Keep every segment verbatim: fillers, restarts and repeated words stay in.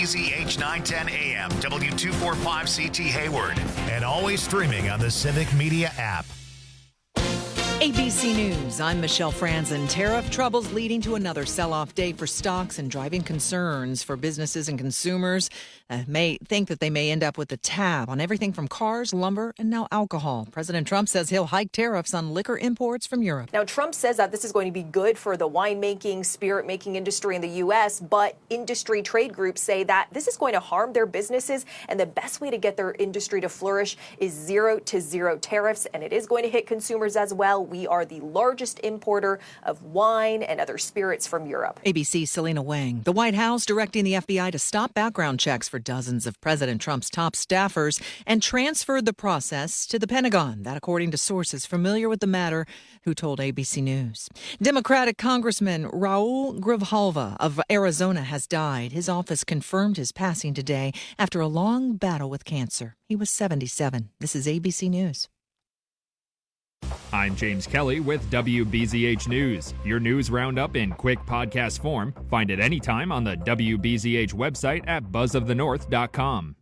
B Z H nine ten A M, W two forty-five C T Hayward, and always streaming on the Civic Media app. A B C News, I'm Michelle Franzen. Tariff troubles leading to another sell-off day for stocks and driving concerns for businesses and consumers uh, may think that they may end up with a tab on everything from cars, lumber, and now alcohol. President Trump says he'll hike tariffs on liquor imports from Europe. Now, Trump says that this is going to be good for the winemaking, spirit-making industry in the U S, but industry trade groups say that this is going to harm their businesses, and the best way to get their industry to flourish is zero to zero tariffs, and it is going to hit consumers as well. We are the largest importer of wine and other spirits from Europe. A B C's Selena Wang. The White House directing the F B I to stop background checks for dozens of President Trump's top staffers and transferred the process to the Pentagon. That according to sources familiar with the matter who told A B C News. Democratic Congressman Raul Grijalva of Arizona has died. His office confirmed his passing today after a long battle with cancer. He was seventy-seven. This is A B C News. I'm James Kelly with W B Z H News, your news roundup in quick podcast form. Find it anytime on the W B Z H website at buzz of the north dot com.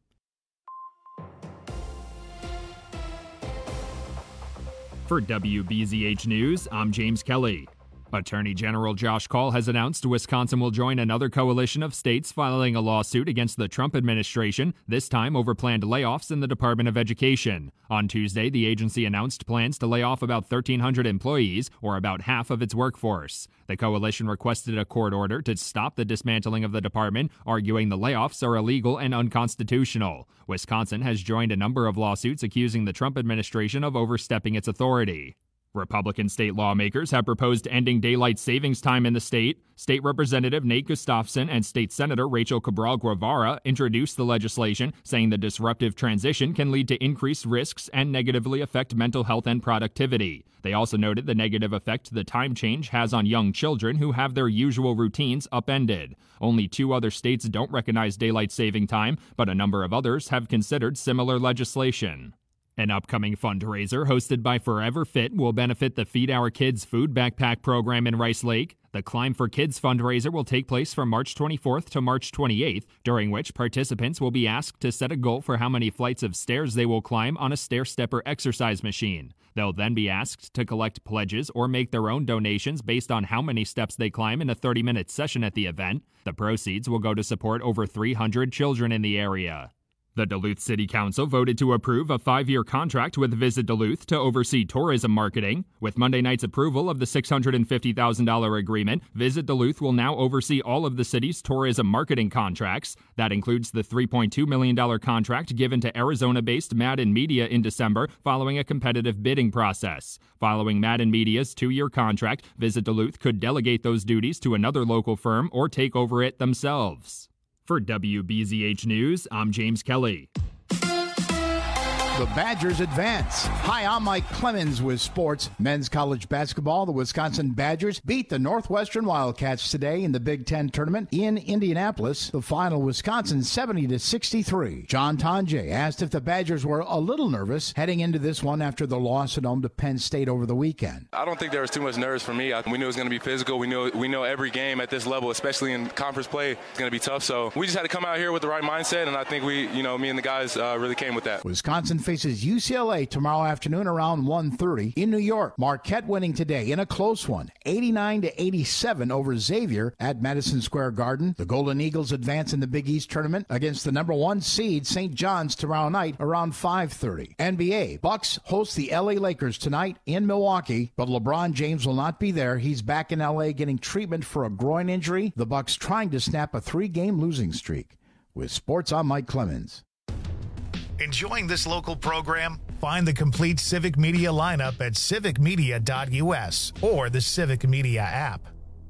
For W B Z H News, I'm James Kelly. Attorney General Josh Kaul has announced Wisconsin will join another coalition of states filing a lawsuit against the Trump administration, this time over planned layoffs in the Department of Education. On Tuesday, the agency announced plans to lay off about thirteen hundred employees, or about half of its workforce. The coalition requested a court order to stop the dismantling of the department, arguing the layoffs are illegal and unconstitutional. Wisconsin has joined a number of lawsuits accusing the Trump administration of overstepping its authority. Republican state lawmakers have proposed ending daylight savings time in the state. State Representative Nate Gustafson and State Senator Rachel Cabral Guevara introduced the legislation, saying the disruptive transition can lead to increased risks and negatively affect mental health and productivity. They also noted the negative effect the time change has on young children who have their usual routines upended. Only two other states don't recognize daylight saving time, but a number of others have considered similar legislation. An upcoming fundraiser hosted by Forever Fit will benefit the Feed Our Kids food backpack program in Rice Lake. The Climb for Kids fundraiser will take place from March twenty-fourth to March twenty-eighth, during which participants will be asked to set a goal for how many flights of stairs they will climb on a stair-stepper exercise machine. They'll then be asked to collect pledges or make their own donations based on how many steps they climb in a thirty-minute session at the event. The proceeds will go to support over three hundred children in the area. The Duluth City Council voted to approve a five-year contract with Visit Duluth to oversee tourism marketing. With Monday night's approval of the six hundred fifty thousand dollars agreement, Visit Duluth will now oversee all of the city's tourism marketing contracts. That includes the three point two million dollars contract given to Arizona-based Madden Media in December following a competitive bidding process. Following Madden Media's two-year contract, Visit Duluth could delegate those duties to another local firm or take over it themselves. For W B Z H News, I'm James Kelly. The Badgers advance. Hi, I'm Mike Clemens with sports. Men's college basketball, the Wisconsin Badgers beat the Northwestern Wildcats today in the Big Ten tournament in Indianapolis. The final, Wisconsin seventy to sixty-three. John Tonje asked if the Badgers were a little nervous heading into this one after the loss at home to Penn State over the weekend. I don't think there was too much nerves for me. We knew it was going to be physical. We know we know every game at this level, especially in conference play, is going to be tough. So we just had to come out here with the right mindset, and I think we, you know, me and the guys uh, really came with that. Wisconsin faces U C L A tomorrow afternoon around one thirty in New York. Marquette winning today in a close one, eighty-nine to eighty-seven over Xavier at Madison Square Garden. The Golden Eagles advance in the Big East tournament against the number one seed Saint John's tomorrow night around five thirty. N B A, Bucks host the L A Lakers tonight in Milwaukee, but LeBron James will not be there. He's back in L A getting treatment for a groin injury. The Bucks trying to snap a three-game losing streak. With sports, I'm Mike Clemens. Enjoying this local program? Find the complete Civic Media lineup at civic media dot u s or the Civic Media app.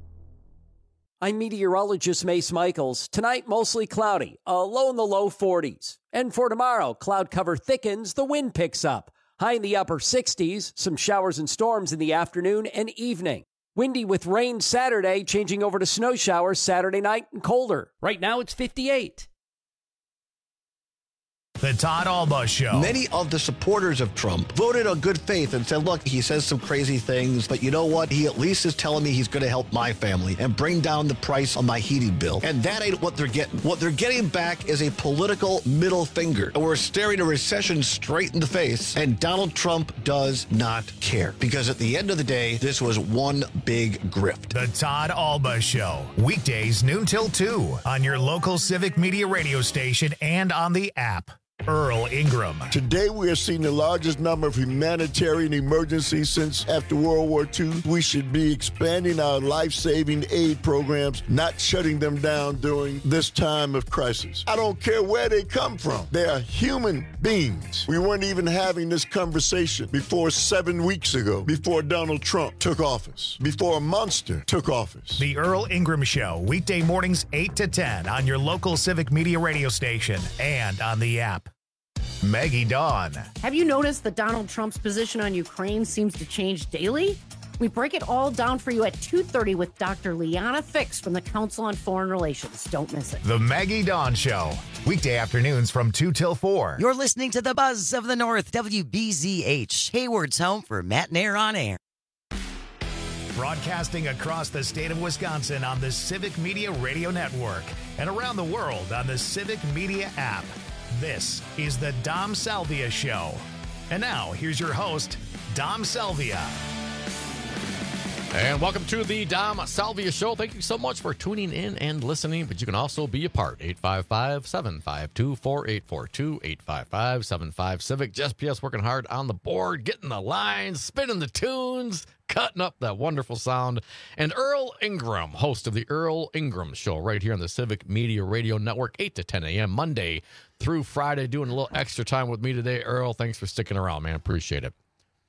I'm meteorologist Mace Michaels. Tonight, mostly cloudy, a low in the low forties. And for tomorrow, cloud cover thickens, the wind picks up. High in the upper sixties, some showers and storms in the afternoon and evening. Windy with rain Saturday, changing over to snow showers Saturday night and colder. Right now, it's fifty-eight. The Todd Alba Show. Many of the supporters of Trump voted on good faith and said, look, he says some crazy things, but you know what? He at least is telling me he's going to help my family and bring down the price on my heating bill. And that ain't what they're getting. What they're getting back is a political middle finger. And we're staring a recession straight in the face, and Donald Trump does not care. Because at the end of the day, this was one big grift. The Todd Alba Show. Weekdays noon till two on your local Civic Media radio station and on the app. Earl Ingram. Today we are seeing the largest number of humanitarian emergencies since after World War Two. We should be expanding our life-saving aid programs, not shutting them down during this time of crisis. I don't care where they come from. They are human beings. We weren't even having this conversation before seven weeks ago, before Donald Trump took office, before a monster took office. The Earl Ingram Show, weekday mornings eight to ten on your local Civic Media radio station and on the app. Maggie Dawn. Have you noticed that Donald Trump's position on Ukraine seems to change daily? We break it all down for you at two thirty with Doctor Liana Fix from the Council on Foreign Relations. Don't miss it. The Maggie Dawn Show, weekday afternoons from two till four. You're listening to the Buzz of the North, W B Z H, Hayward's home for Matt and Air on Air. Broadcasting across the state of Wisconsin on the Civic Media Radio Network and around the world on the Civic Media app. This is the Dom Salvia Show. And now, here's your host, Dom Salvia. And welcome to the Dom Salvia Show. Thank you so much for tuning in and listening, but you can also be a part. eight five five, seven five two, four eight four two, eight five five, seven five Civic. Just P S working hard on the board, getting the lines, spinning the tunes, cutting up that wonderful sound. And Earl Ingram, host of the Earl Ingram Show, right here on the Civic Media Radio Network, eight to ten a.m., Monday through Friday, doing a little extra time with me today. Earl, thanks for sticking around, man. Appreciate it.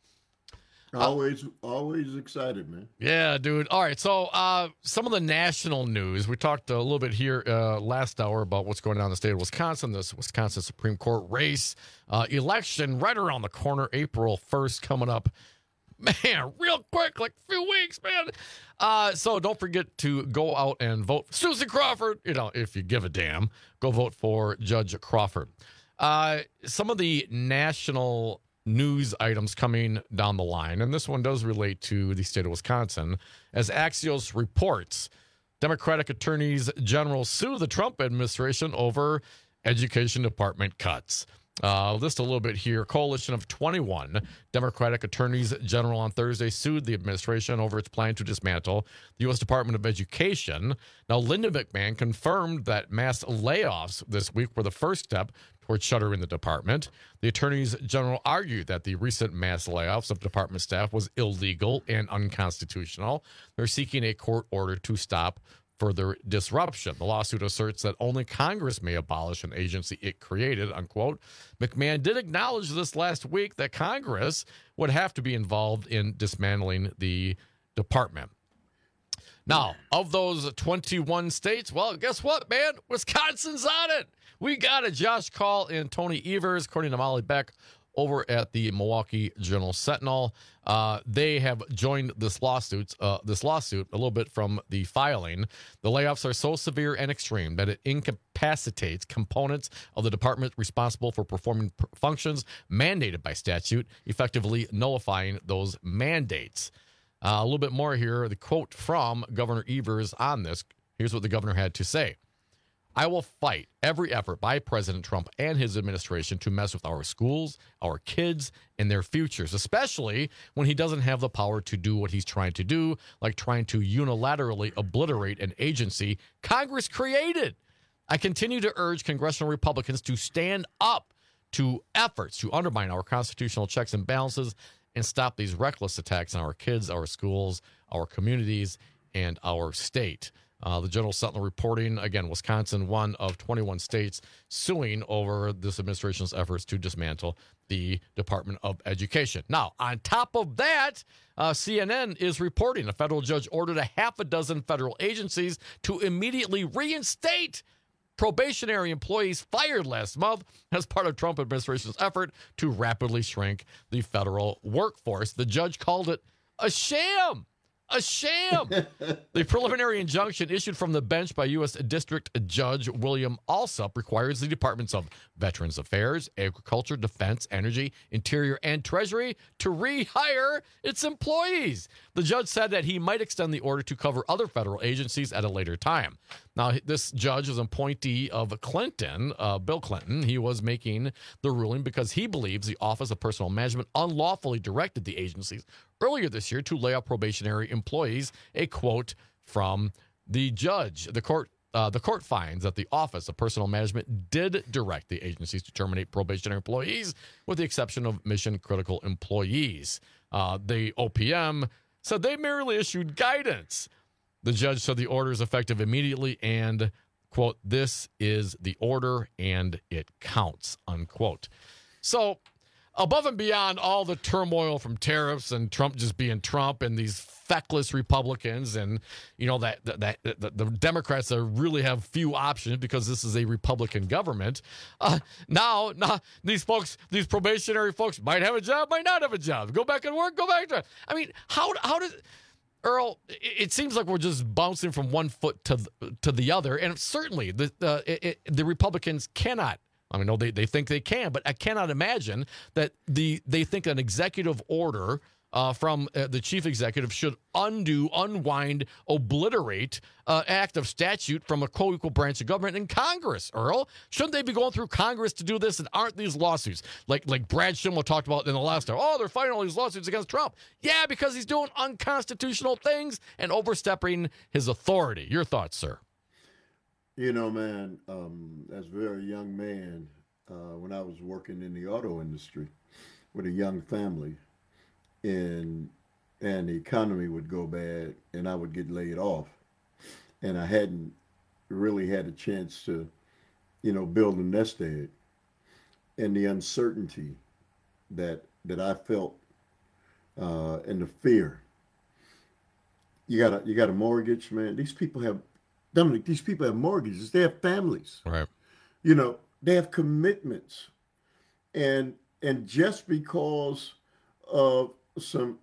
Always, always excited, man. Yeah, dude. All right, so uh, some of the national news. We talked a little bit here uh, last hour about what's going on in the state of Wisconsin, this Wisconsin Supreme Court race. Uh, election right around the corner, April first coming up. Man, real quick, like a few weeks, man. Uh, so don't forget to go out and vote for Susan Crawford. You know, if you give a damn, go vote for Judge Crawford. Uh, some of the national news items coming down the line, and this one does relate to the state of Wisconsin. As Axios reports, Democratic attorneys general sue the Trump administration over education department cuts. Uh, list a little bit here. Coalition of twenty-one Democratic attorneys general on Thursday sued the administration over its plan to dismantle the U S Department of Education. Now, Linda McMahon confirmed that mass layoffs this week were the first step towards shuttering the department. The attorneys general argued that the recent mass layoffs of department staff was illegal and unconstitutional. They're seeking a court order to stop further disruption. The lawsuit asserts that only Congress may abolish an agency it created, unquote. McMahon did acknowledge this last week that Congress would have to be involved in dismantling the department. Now, of those twenty-one states, well, guess what, man? Wisconsin's on it. We got it. Josh Call and Tony Evers, according to Molly Beck, over at the Milwaukee Journal Sentinel. Uh, they have joined this lawsuit, uh, this lawsuit a little bit from the filing. The layoffs are so severe and extreme that it incapacitates components of the department responsible for performing p- functions mandated by statute, effectively nullifying those mandates. Uh, a little bit more here, the quote from Governor Evers on this. Here's what the governor had to say. I will fight every effort by President Trump and his administration to mess with our schools, our kids, and their futures, especially when he doesn't have the power to do what he's trying to do, like trying to unilaterally obliterate an agency Congress created. I continue to urge congressional Republicans to stand up to efforts to undermine our constitutional checks and balances and stop these reckless attacks on our kids, our schools, our communities, and our state. Uh, the General Sentinel reporting, again, Wisconsin, one of twenty-one states suing over this administration's efforts to dismantle the Department of Education. Now, on top of that, uh, C N N is reporting a federal judge ordered a half a dozen federal agencies to immediately reinstate probationary employees fired last month as part of Trump administration's effort to rapidly shrink the federal workforce. The judge called it a sham. a sham. The preliminary injunction issued from the bench by U S District Judge William Alsup requires the Departments of Veterans Affairs, Agriculture, Defense, Energy, Interior, and Treasury to rehire its employees. The judge said that he might extend the order to cover other federal agencies at a later time. Now, this judge is an appointee of Clinton, uh, Bill Clinton. He was making the ruling because he believes the Office of Personnel Management unlawfully directed the agencies earlier this year to lay off probationary employees. A quote from the judge. The court uh, the court finds that the Office of Personnel Management did direct the agencies to terminate probationary employees, with the exception of mission-critical employees. Uh, the O P M said they merely issued guidance. The judge said the order is effective immediately and, quote, this is the order and it counts, unquote. So above and beyond all the turmoil from tariffs and Trump just being Trump and these feckless Republicans and, you know, that, that, that the, the Democrats that really have few options because this is a Republican government. Uh, now, now these folks, these probationary folks might have a job, might not have a job. Go back and work, go back to, I mean, how, how does, Earl, it seems like we're just bouncing from one foot to the, to the other. And certainly the, uh, it, it, the Republicans cannot, I mean, no, they, they think they can, but I cannot imagine that the they think an executive order uh, from uh, the chief executive should undo, unwind, obliterate uh, act of statute from a co-equal branch of government in Congress, Earl. Shouldn't they be going through Congress to do this? And aren't these lawsuits, like like Brad Schimel talked about in the last hour, oh, they're fighting all these lawsuits against Trump. Yeah, because he's doing unconstitutional things and overstepping his authority. Your thoughts, sir? You know, man, um, as a very young man, uh, when I was working in the auto industry with a young family, and and the economy would go bad, and I would get laid off, and I hadn't really had a chance to, you know, build a nest egg, and the uncertainty that that I felt, uh, and the fear. You got a you got a mortgage, man. These people have. Dominic, these people have mortgages. They have families. Right. You know, they have commitments. And and just because of some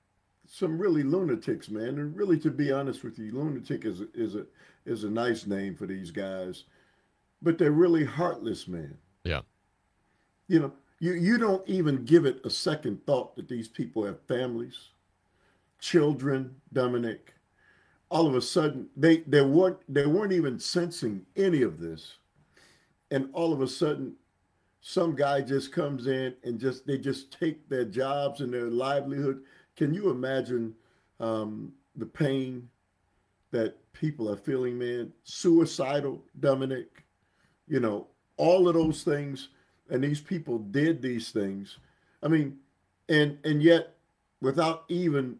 some really lunatics, man, and really, to be honest with you, lunatic is a, is a is a nice name for these guys, but they're really heartless, man. Yeah. You know, you, you don't even give it a second thought that these people have families, children, Dominic. All of a sudden, they, they weren't they weren't even sensing any of this. And all of a sudden, some guy just comes in and just they just take their jobs and their livelihood. Can you imagine um, the pain that people are feeling, man? Suicidal, Dominic, you know, all of those things. And these people did these things. I mean, and and yet without even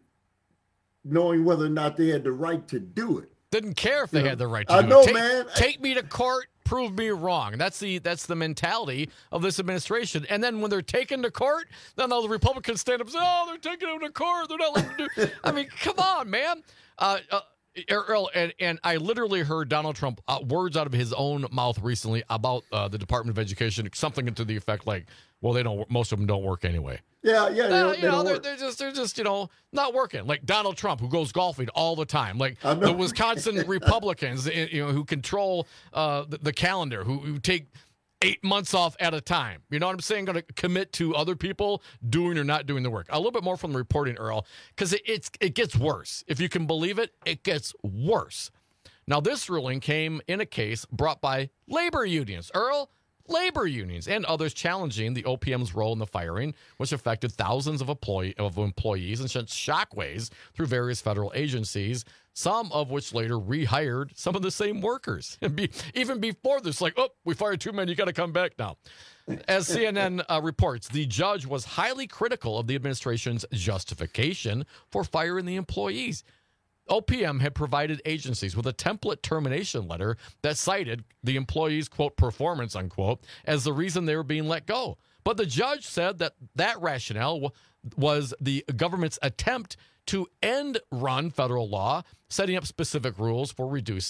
knowing whether or not they had the right to do it. Didn't care if they you know? had the right to I do know, it. Take, man. Take me to court, prove me wrong. That's the that's the mentality of this administration. And then when they're taken to court, then all the Republicans stand up and say, oh, they're taking them to court. They're not letting them do I mean, come on, man. Uh, uh, Earl, and, and I literally heard Donald Trump uh, words out of his own mouth recently about uh, the Department of Education, something to the effect like, well, they don't. Most of them don't work anyway. Yeah, yeah, they uh, don't, you they know, don't they're, work. they're just they're just you know not working. Like Donald Trump, who goes golfing all the time. Like the Wisconsin Republicans, you know, who control uh, the, the calendar, who, who take eight months off at a time. You know what I'm saying? Going to commit to other people doing or not doing the work. A little bit more from the reporting, Earl, because it, it's it gets worse. If you can believe it, it gets worse. Now, this ruling came in a case brought by labor unions, Earl. Labor unions and others challenging the O P M's role in the firing, which affected thousands of, employee, of employees and sent shockwaves through various federal agencies, some of which later rehired some of the same workers. And be, even before this, like, oh, we fired two men, you got to come back now. As C N N uh, reports, the judge was highly critical of the administration's justification for firing the employees. O P M had provided agencies with a template termination letter that cited the employees' quote performance unquote as the reason they were being let go. But the judge said that that rationale w- was the government's attempt to end run federal law, setting up specific rules for reducing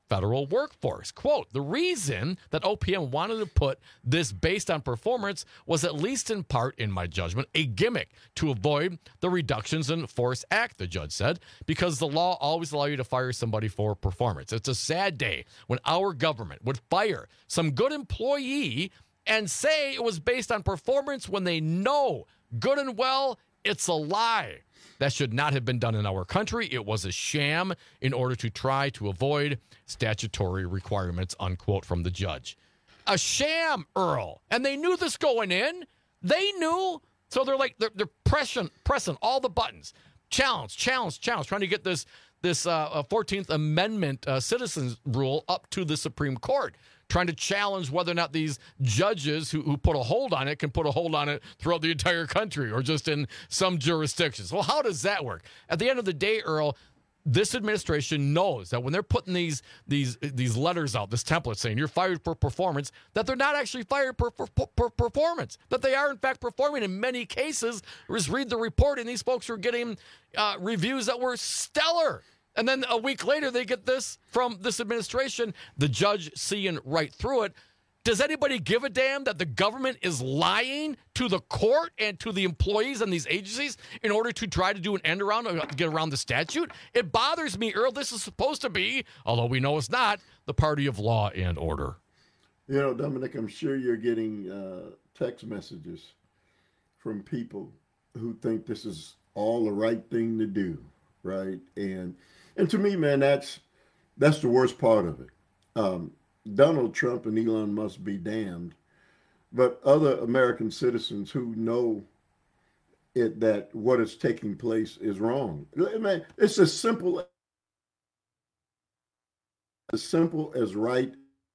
federal workforce. Quote, the reason that O P M wanted to put this based on performance was, at least in part, in my judgment, a gimmick to avoid the Reductions in Force Act, the judge said, because the law always allows you to fire somebody for performance. It's a sad day when our government would fire some good employee and say it was based on performance when they know good and well it's a lie. That should not have been done in our country. It was a sham in order to try to avoid statutory requirements, unquote, from the judge. A sham, Earl. And they knew this going in. They knew. So they're like, they're, they're pressing, pressing all the buttons. Challenge, challenge, challenge, trying to get this, this uh, fourteenth Amendment uh, citizens rule up to the Supreme Court, trying to challenge whether or not these judges who, who put a hold on it can put a hold on it throughout the entire country or just in some jurisdictions. Well, how does that work? At the end of the day, Earl, this administration knows that when they're putting these these these letters out, this template saying you're fired for performance, that they're not actually fired for, for, for performance, that they are in fact performing in many cases. Just read the report, and these folks are getting uh, reviews that were stellar. And then a week later, they get this from this administration, the judge seeing right through it. Does anybody give a damn that the government is lying to the court and to the employees and these agencies in order to try to do an end around, uh, get around the statute? It bothers me, Earl. This is supposed to be, although we know it's not, the party of law and order. You know, Dominic, I'm sure you're getting uh, text messages from people who think this is all the right thing to do, right? And and to me, man, that's that's the worst part of it. Um, Donald Trump and Elon Musk be damned, but other American citizens who know it that what is taking place is wrong. Man, it's as simple as simple as right,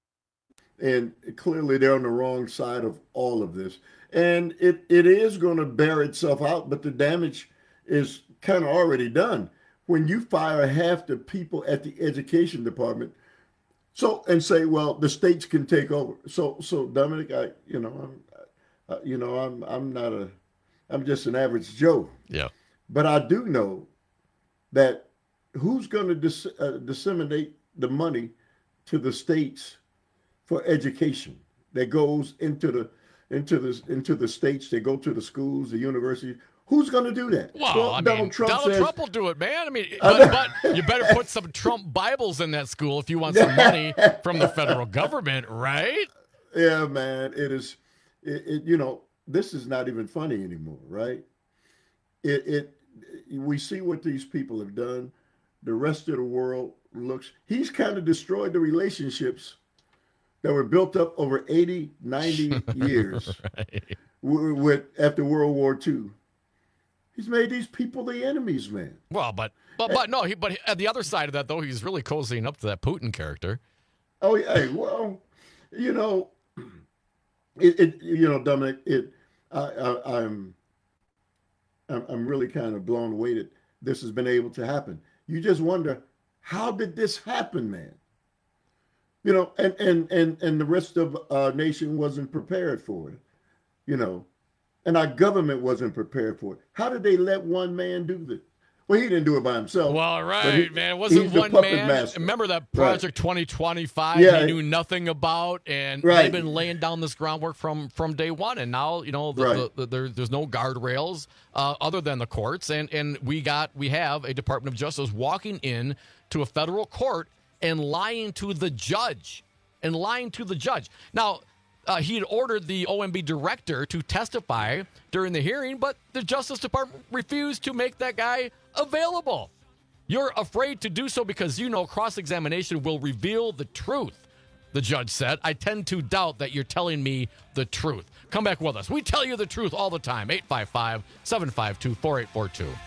and clearly they're on the wrong side of all of this, and it it is going to bear itself out, but the damage is kind of already done when you fire half the people at the education department. So, and say, well, the states can take over. So, so Dominic, I, you know, I'm, uh, you know, I'm, I'm not a, I'm just an average Joe. Yeah. But I do know that who's going to dis, uh, disseminate the money to the states for education that goes into the, into the, into the states. They go to the schools, the universities. Who's going to do that? Well, well I Donald mean, Trump Donald says, Trump will do it, man. I mean, but, but you better put some Trump Bibles in that school if you want some money from the federal government, right? Yeah, man. It is, it, it, you know, this is not even funny anymore, right? It, it, we see what these people have done. The rest of the world looks, he's kind of destroyed the relationships that were built up over eighty, ninety years right. with, with after World War Two. He's made these people the enemies, man. Well, but but but no, he, but at the other side of that, though, he's really cozying up to that Putin character. Oh, yeah. Well, you know, it, it you know, Dominic, it, I, I, I'm, I'm, I'm really kind of blown away that this has been able to happen. You just wonder, how did this happen, man? You know, and and and and the rest of our nation wasn't prepared for it. You know. And our government wasn't prepared for it. How did they let one man do this? Well, he didn't do it by himself. Well, right, he, man. It wasn't one man. Master. Remember that Project right. twenty twenty-five yeah. he knew nothing about, and right. they've been laying down this groundwork from, from day one. And now, you know, the, right. the, the, there, there's no guardrails uh, other than the courts. And, and we got we have a Department of Justice walking in to a federal court and lying to the judge. And lying to the judge. Now, Uh, he had ordered the O M B director to testify during the hearing, but the Justice Department refused to make that guy available. You're afraid to do so because you know cross-examination will reveal the truth, the judge said. I tend to doubt that you're telling me the truth. Come back with us. We tell you the truth all the time. eight five five, seven five two, four eight four two.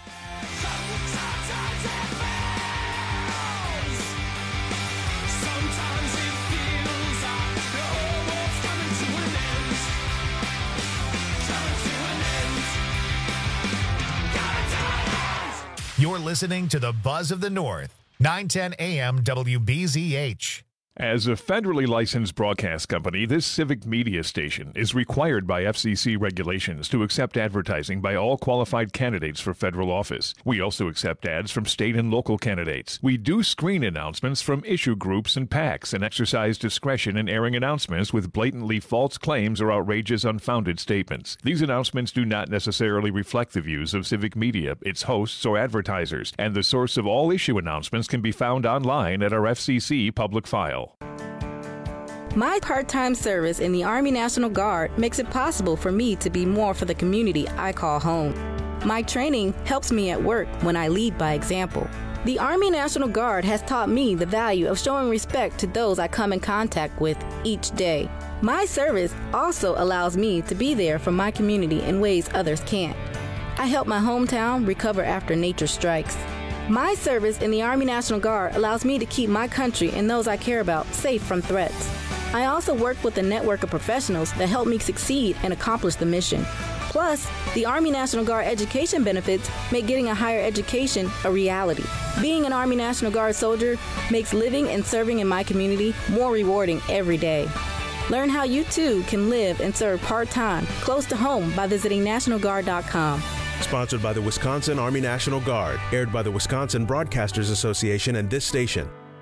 You're listening to the Buzz of the North, nine ten A M W B Z H. As a federally licensed broadcast company, this civic media station is required by F C C regulations to accept advertising by all qualified candidates for federal office. We also accept ads from state and local candidates. We do screen announcements from issue groups and PACs and exercise discretion in airing announcements with blatantly false claims or outrageous, unfounded statements. These announcements do not necessarily reflect the views of civic media, its hosts, or advertisers, and the source of all issue announcements can be found online at our F C C public file. My part-time service in the Army National Guard makes it possible for me to be more for the community I call home. My training helps me at work when I lead by example. The Army National Guard has taught me the value of showing respect to those I come in contact with each day. My service also allows me to be there for my community in ways others can't. I help my hometown recover after nature strikes. My service in the Army National Guard allows me to keep my country and those I care about safe from threats. I also work with a network of professionals that help me succeed and accomplish the mission. Plus, the Army National Guard education benefits make getting a higher education a reality. Being an Army National Guard soldier makes living and serving in my community more rewarding every day. Learn how you too can live and serve part-time close to home by visiting national guard dot com. Sponsored by the Wisconsin Army National Guard. Aired by the Wisconsin Broadcasters Association and this station.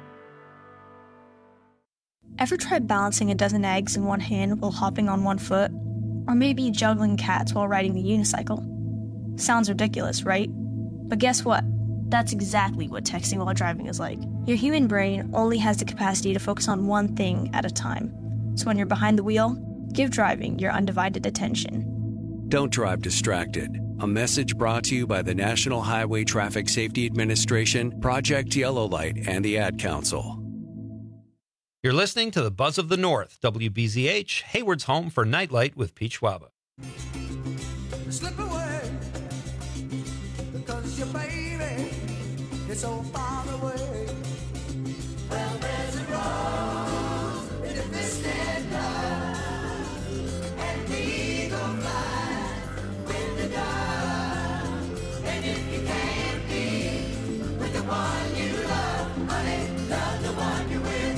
Ever tried balancing a dozen eggs in one hand while hopping on one foot? Or maybe juggling cats while riding the unicycle? Sounds ridiculous, right? But guess what? That's exactly what texting while driving is like. Your human brain only has the capacity to focus on one thing at a time. So when you're behind the wheel, give driving your undivided attention. Don't drive distracted. A message brought to you by the National Highway Traffic Safety Administration, Project Yellow Light, and the Ad Council. You're listening to the Buzz of the North, W B Z H, Hayward's home for Nightlight with Pete Schwaba. Slip away, because your baby is so far away. Well, there's a rose in a twisted love, and we go fly with the dove. And if you can't be with the one you love, honey, love the one you're with.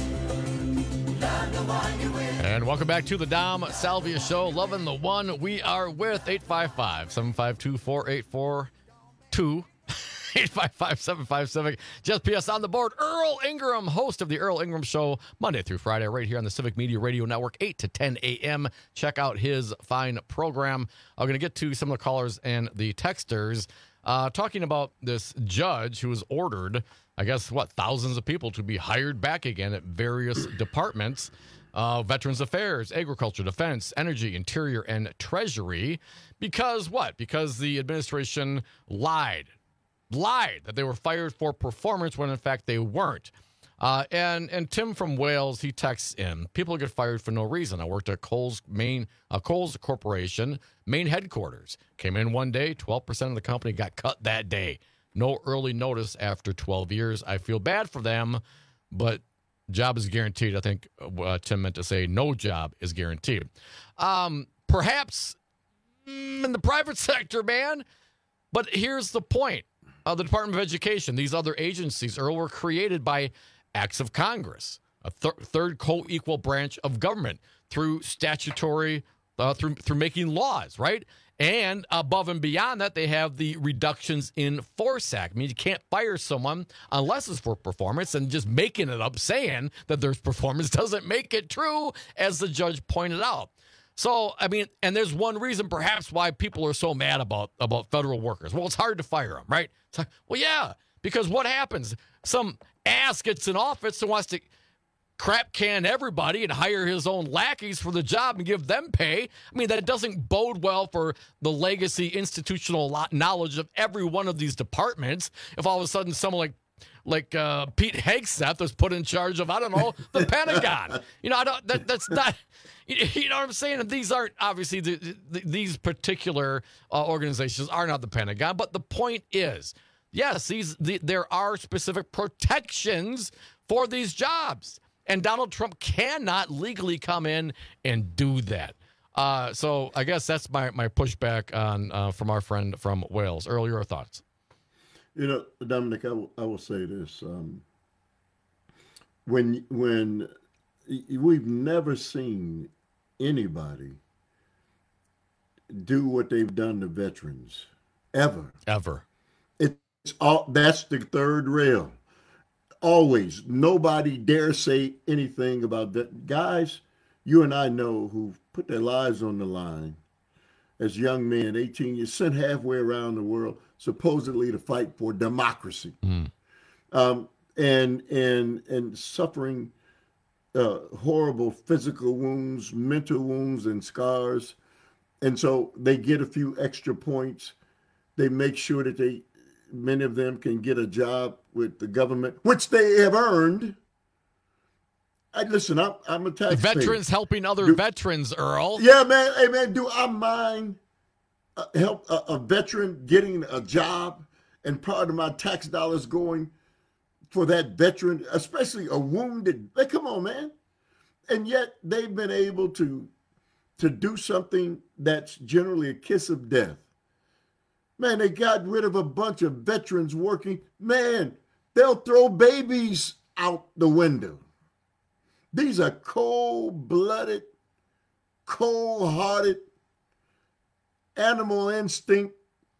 And welcome back to the Dom Salvia Show. Loving the one we are with. eight five five, seven five two, four eight four two. eight five five, seven five seven. Just P S on the board. Earl Ingram, host of the Earl Ingram Show, Monday through Friday, right here on the Civic Media Radio Network, eight to ten a.m. Check out his fine program. I'm going to get to some of the callers and the texters uh, talking about this judge who was ordered, I guess, what, thousands of people to be hired back again at various departments. Uh, Veterans Affairs, Agriculture, Defense, Energy, Interior, and Treasury. Because what? Because the administration lied. Lied that they were fired for performance when, in fact, they weren't. Uh, and and Tim from Wales, he texts in, people get fired for no reason. I worked at Kohl's main uh, Kohl's Corporation, main headquarters. Came in one day, twelve percent of the company got cut that day. No early notice after twelve years. I feel bad for them, but job is guaranteed. I think uh, Tim meant to say no job is guaranteed. Um, perhaps mm, in the private sector, man. But here's the point. Uh, the Department of Education, these other agencies, Earl, were created by acts of Congress, a th- third co-equal branch of government through statutory, uh, through through making laws, right? And above and beyond that, they have the Reductions in Force Act. I mean, you can't fire someone unless it's for performance, and just making it up saying that there's performance doesn't make it true, as the judge pointed out. So, I mean, and there's one reason perhaps why people are so mad about, about federal workers. Well, it's hard to fire them, right? It's like, well, yeah, because what happens? Some ass gets in office and wants to crap can everybody and hire his own lackeys for the job and give them pay. I mean, that doesn't bode well for the legacy institutional knowledge of every one of these departments. If all of a sudden someone like like uh, Pete Hegseth was put in charge of, I don't know, the Pentagon. You know, I don't. That, that's not. You know what I'm saying? And these aren't obviously the, the, these particular uh, organizations are not the Pentagon. But the point is, yes, these the, there are specific protections for these jobs. And Donald Trump cannot legally come in and do that. Uh, so I guess that's my, my pushback on uh, from our friend from Wales. Earl, your thoughts? You know, Dominic, I will, I will say this. Um, when when we've never seen anybody do what they've done to veterans ever. Ever. It's all that's the third rail. Always. Nobody dare say anything about that. Guys, you and I know who've put their lives on the line as young men, eighteen years, sent halfway around the world, supposedly to fight for democracy. Mm. Um, and and and suffering uh, horrible physical wounds, mental wounds, and scars. And so they get a few extra points. They make sure that they, many of them can get a job with the government, which they have earned. I, listen, I'm, I'm a taxpayer. Veterans helping other do, veterans, Earl. Yeah, man. Hey, man, do I mind uh, help a, a veteran getting a job and part of my tax dollars going for that veteran, especially a wounded? Like, come on, man. And yet they've been able to to do something that's generally a kiss of death. Man, they got rid of a bunch of veterans working. Man, they'll throw babies out the window. These are cold-blooded, cold-hearted, animal instinct.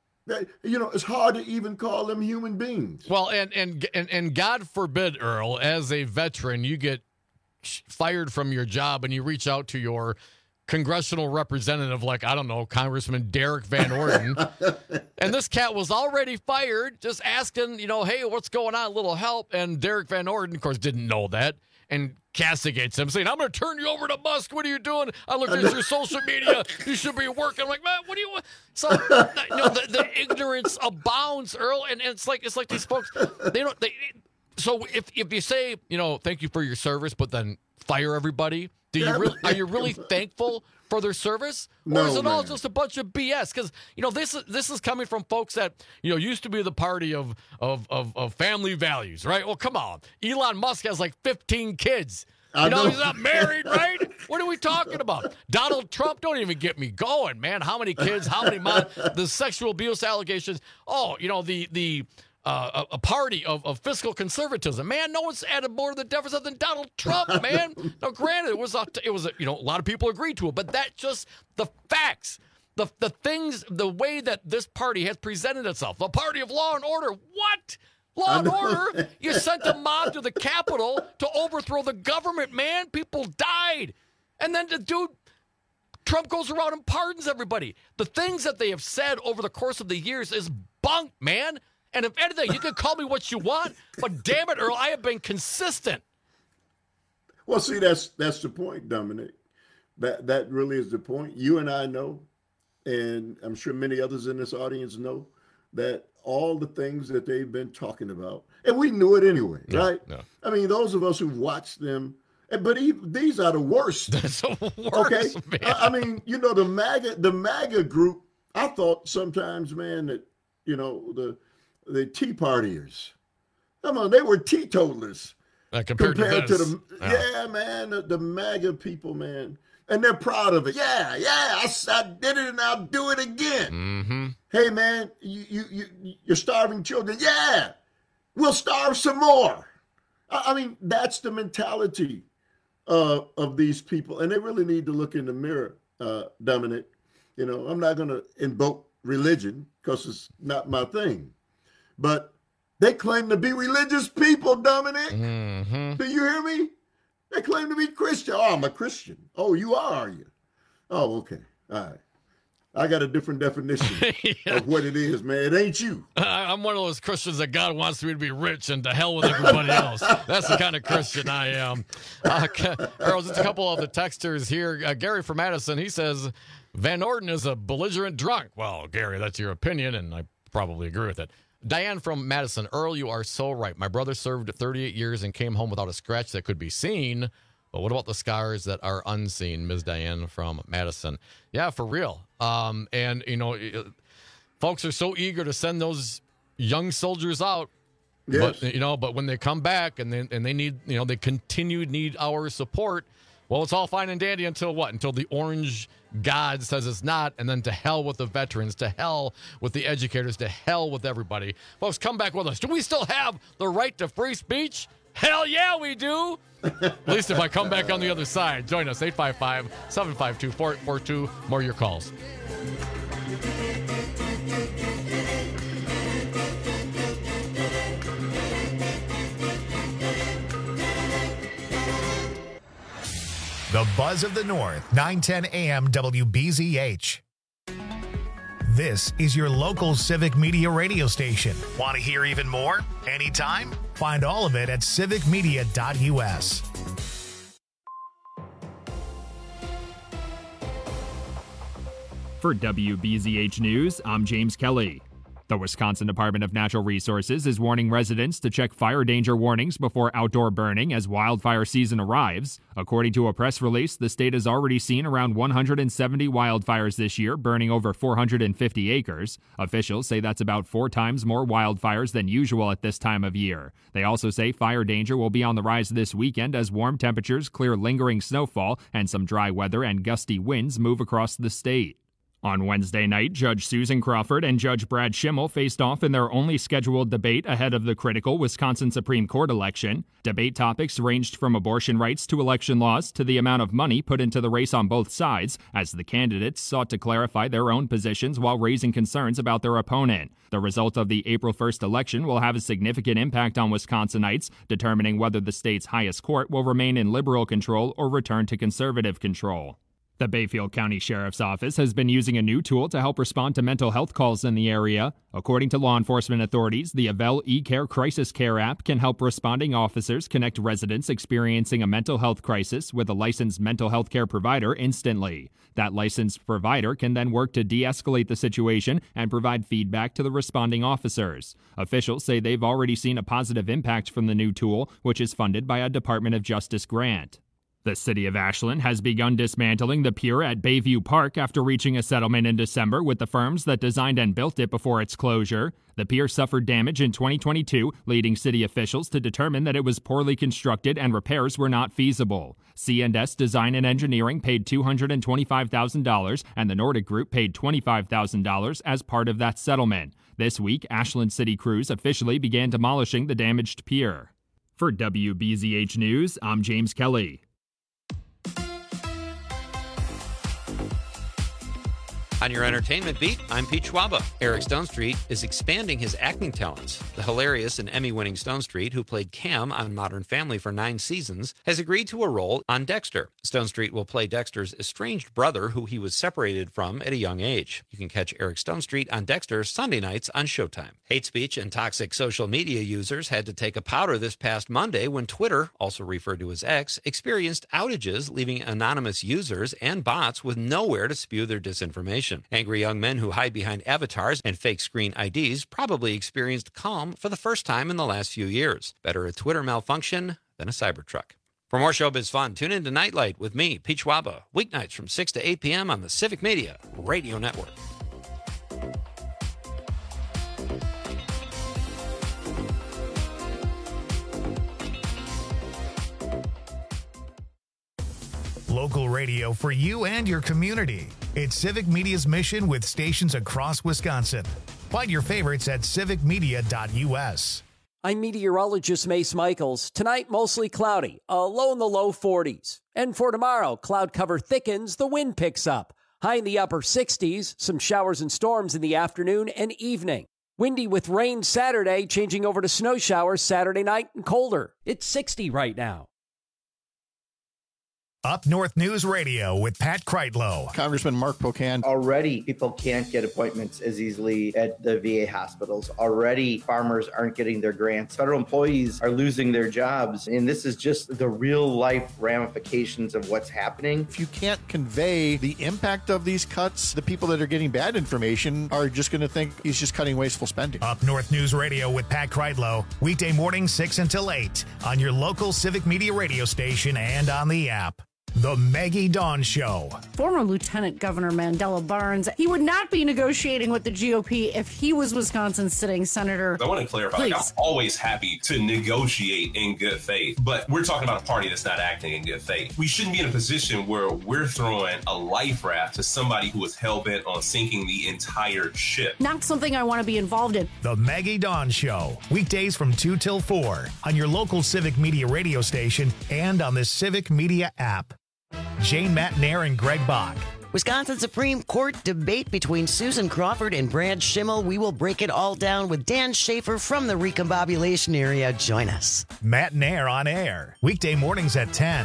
You know, it's hard to even call them human beings. Well, and and and, and God forbid, Earl, as a veteran, you get fired from your job and you reach out to your congressional representative, like, I don't know, Congressman Derek Van Orden. And this cat was already fired, just asking, you know, hey, what's going on? A little help. And Derek Van Orden, of course, didn't know that and castigates him, saying, I'm going to turn you over to Musk. What are you doing? I looked at your social media. You should be working. I'm like, man, what do you want? So, you know, the, the ignorance abounds, Earl. And, and it's like it's like these folks, they don't, they, so if, if you say, you know, thank you for your service, but then fire everybody, Do you really, are you really thankful for their service, or No, is it all man. just a bunch of B S? Because you know this is this is coming from folks that you know used to be the party of of of, of family values, right? Well, come on, Elon Musk has like fifteen kids. You I know, know. he's not married, right? What are we talking about? Donald Trump, don't even get me going, man. How many kids? How many mon- the sexual abuse allegations? Oh, you know the the. Uh, a, a party of, of fiscal conservatism, man. No one's added more to the deficit than Donald Trump, man. Now, granted, it was a, it was a, you know a lot of people agreed to it, but that's just the facts, the the things, the way that this party has presented itself, the party of law and order. What law and order? You sent a mob to the Capitol to overthrow the government, man. People died, and then the dude. Trump goes around and pardons everybody. The things that they have said over the course of the years is bunk, man. And if anything, you can call me what you want, but damn it, Earl, I have been consistent. Well, see, that's that's the point, Dominic. That that really is the point. You and I know, and I'm sure many others in this audience know, that all the things that they've been talking about, and we knew it anyway, No, right? no. I mean, those of us who've watched them, and- but even, these are the worst. That's the worst, Okay, man. I, I mean, you know, the MAGA, the MAGA group. I thought sometimes, man, that you know the the Tea Partiers. Come on, they were teetotalers. Uh, compared, compared to, to, this. the Yeah. yeah, man, the, the MAGA people, man, and they're proud of it. Yeah, yeah, I, s- I did it, and I'll do it again. Mm-hmm. Hey, man, you you you you're starving children. Yeah, we'll starve some more. I, I mean, that's the mentality uh, of these people, and they really need to look in the mirror, uh, Dominic. You know, I'm not going to invoke religion because it's not my thing, but they claim to be religious people, Dominic. Mm-hmm. Do you hear me? They claim to be Christian. Oh, I'm a Christian. Oh, you are, are you? Oh, okay. All right. I got a different definition Yeah. of what it is, man. It ain't you. I- I'm one of those Christians that God wants me to be rich and to hell with everybody else. That's the kind of Christian I am. Uh, Earl, just a couple of the texters here. Uh, Gary from Madison, he says, Van Orden is a belligerent drunk. Well, Gary, that's your opinion, and I probably agree with it. Diane from Madison, Earl, you are so right. My brother served thirty-eight years and came home without a scratch that could be seen. But what about the scars that are unseen? Miz Diane from Madison. Yeah, for real. Um, and, you know, folks are so eager to send those young soldiers out. Yes. But, you know, but when they come back and they, and they need, you know, they continue to need our support, well, it's all fine and dandy until what? Until the orange God says it's not, and then to hell with the veterans, to hell with the educators, to hell with everybody. Folks, come back with us. Do we still have the right to free speech? Hell yeah, we do. At least if I come back on the other side. Join us, eight five five, seven five two, four eight four two. More of your calls. The Buzz of the North, nine ten A M W B Z H. This is your local civic media radio station. Want to hear even more? Anytime? Find all of it at civic media dot U S. For W B Z H News, I'm James Kelly. The Wisconsin Department of Natural Resources is warning residents to check fire danger warnings before outdoor burning as wildfire season arrives. According to a press release, the state has already seen around one hundred seventy wildfires this year, burning over four hundred fifty acres. Officials say that's about four times more wildfires than usual at this time of year. They also say fire danger will be on the rise this weekend as warm temperatures clear lingering snowfall and some dry weather and gusty winds move across the state. On Wednesday night, Judge Susan Crawford and Judge Brad Schimmel faced off in their only scheduled debate ahead of the critical Wisconsin Supreme Court election. Debate topics ranged from abortion rights to election laws to the amount of money put into the race on both sides, as the candidates sought to clarify their own positions while raising concerns about their opponent. The result of the April first election will have a significant impact on Wisconsinites, determining whether the state's highest court will remain in liberal control or return to conservative control. The Bayfield County Sheriff's Office has been using a new tool to help respond to mental health calls in the area. According to law enforcement authorities, the Avell eCare Crisis Care app can help responding officers connect residents experiencing a mental health crisis with a licensed mental health care provider instantly. That licensed provider can then work to de-escalate the situation and provide feedback to the responding officers. Officials say they've already seen a positive impact from the new tool, which is funded by a Department of Justice grant. The city of Ashland has begun dismantling the pier at Bayview Park after reaching a settlement in December with the firms that designed and built it before its closure. The pier suffered damage in twenty twenty-two, leading city officials to determine that it was poorly constructed and repairs were not feasible. C and S Design and Engineering paid two hundred twenty-five thousand dollars, and the Nordic Group paid twenty-five thousand dollars as part of that settlement. This week, Ashland City Crews officially began demolishing the damaged pier. For W B Z H News, I'm James Kelly. On your entertainment beat, I'm Pete Schwaba. Eric Stonestreet is expanding his acting talents. The hilarious and Emmy-winning Stonestreet, who played Cam on Modern Family for nine seasons, has agreed to a role on Dexter. Stonestreet will play Dexter's estranged brother, who he was separated from at a young age. You can catch Eric Stonestreet on Dexter Sunday nights on Showtime. Hate speech and toxic social media users had to take a powder this past Monday when Twitter, also referred to as X, experienced outages, leaving anonymous users and bots with nowhere to spew their disinformation. Angry young men who hide behind avatars and fake screen I Ds probably experienced calm for the first time in the last few years. Better a Twitter malfunction than a Cybertruck. For more showbiz fun, tune in to Nightlight with me, Pete Schwaba, weeknights from six to eight p.m. on the Civic Media Radio Network. Local radio for you and your community. It's Civic Media's mission with stations across Wisconsin. Find your favorites at civic media dot U S. I'm meteorologist Mace Michaels. Tonight, mostly cloudy, a low in the low forties. And for tomorrow, cloud cover thickens, the wind picks up. High in the upper sixties, some showers and storms in the afternoon and evening. Windy with rain Saturday, changing over to snow showers Saturday night and colder. It's sixty right now. Up North News Radio with Pat Kreitlow. Congressman Mark Pocan. Already, people can't get appointments as easily at the V A hospitals. Already, farmers aren't getting their grants. Federal employees are losing their jobs. And this is just the real life ramifications of what's happening. If you can't convey the impact of these cuts, the people that are getting bad information are just going to think he's just cutting wasteful spending. Up North News Radio with Pat Kreitlow. Weekday mornings six until eight on your local Civic Media radio station and on the app. The Maggie Dawn Show. Former Lieutenant Governor Mandela Barnes, he would not be negotiating with the G O P if he was Wisconsin's sitting senator. I want to clarify, like, I'm always happy to negotiate in good faith, but we're talking about a party that's not acting in good faith. We shouldn't be in a position where we're throwing a life raft to somebody who is hell-bent on sinking the entire ship. Not something I want to be involved in. The Maggie Dawn Show. Weekdays from two till four on your local Civic Media radio station and on the Civic Media app. Jane Matnair and Greg Bach. Wisconsin Supreme Court debate between Susan Crawford and Brad Schimmel. We will break it all down with Dan Schaefer from the recombobulation area. Join us. Matnair on air. Weekday mornings at ten.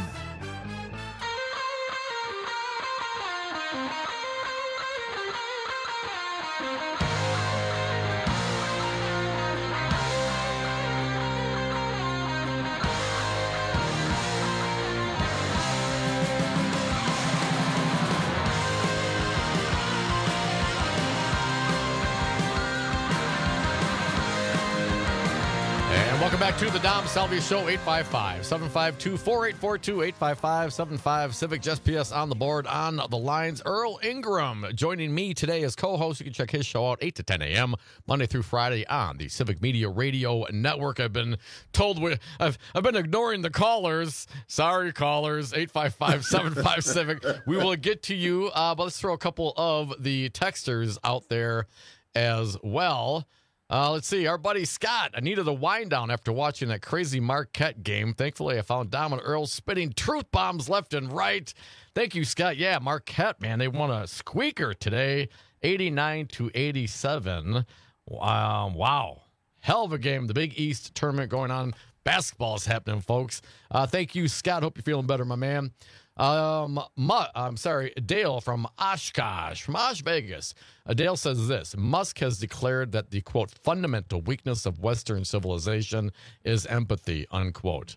Welcome back to the Dom Salvia Show, eight five five, seven five two, four eight four two, eight five five, seven five, Civic Just P S on the board, on the lines. Earl Ingram joining me today as co-host. You can check his show out eight to ten a.m. Monday through Friday on the Civic Media Radio Network. I've been told we, I've, I've been ignoring the callers. Sorry, callers, eight five five, seven five, Civic. We will get to you, uh, but let's throw a couple of the texters out there as well. Uh, let's see. Our buddy Scott, I needed a wind down after watching that crazy Marquette game. Thankfully, I found Dom and Earl spitting truth bombs left and right. Thank you, Scott. Yeah, Marquette, man, they won a squeaker today, eighty-nine to eighty-seven. Um, wow. Hell of a game. The Big East tournament going on. Basketball's happening, folks. Uh, thank you, Scott. Hope you're feeling better, my man. Um, Ma, I'm sorry, Dale from Oshkosh, from Osh Vegas. Uh, Dale says this: Musk has declared that the, quote, fundamental weakness of Western civilization is empathy, unquote.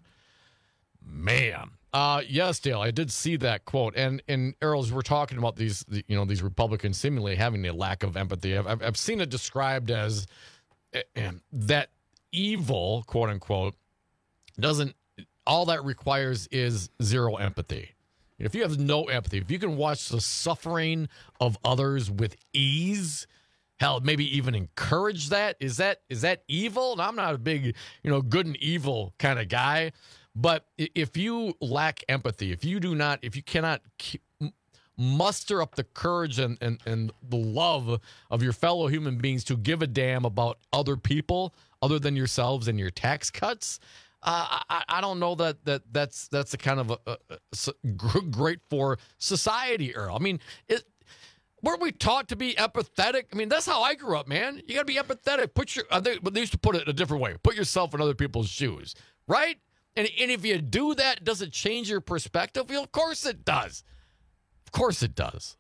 Man. Uh, yes, Dale, I did see that quote. And, and Earls, we're talking about these, you know, these Republicans seemingly having a lack of empathy. I've, I've, I've seen it described as uh, that evil, quote unquote, doesn't, all that requires is zero empathy. If you have no empathy, if you can watch the suffering of others with ease, hell, maybe even encourage that, is that is that evil? And I'm not a big, you know, good and evil kind of guy, but if you lack empathy, if you do not, if you cannot keep, muster up the courage and, and, and the love of your fellow human beings to give a damn about other people other than yourselves and your tax cuts, Uh, I, I don't know that, that that's that's the kind of a, a, a great for society, Earl. I mean, it, weren't we taught to be empathetic? I mean, that's how I grew up, man. You got to be empathetic. Put your, I think, but they used to put it a different way. Put yourself in other people's shoes, right? And and if you do that, does it change your perspective? Well, of course it does. Of course it does.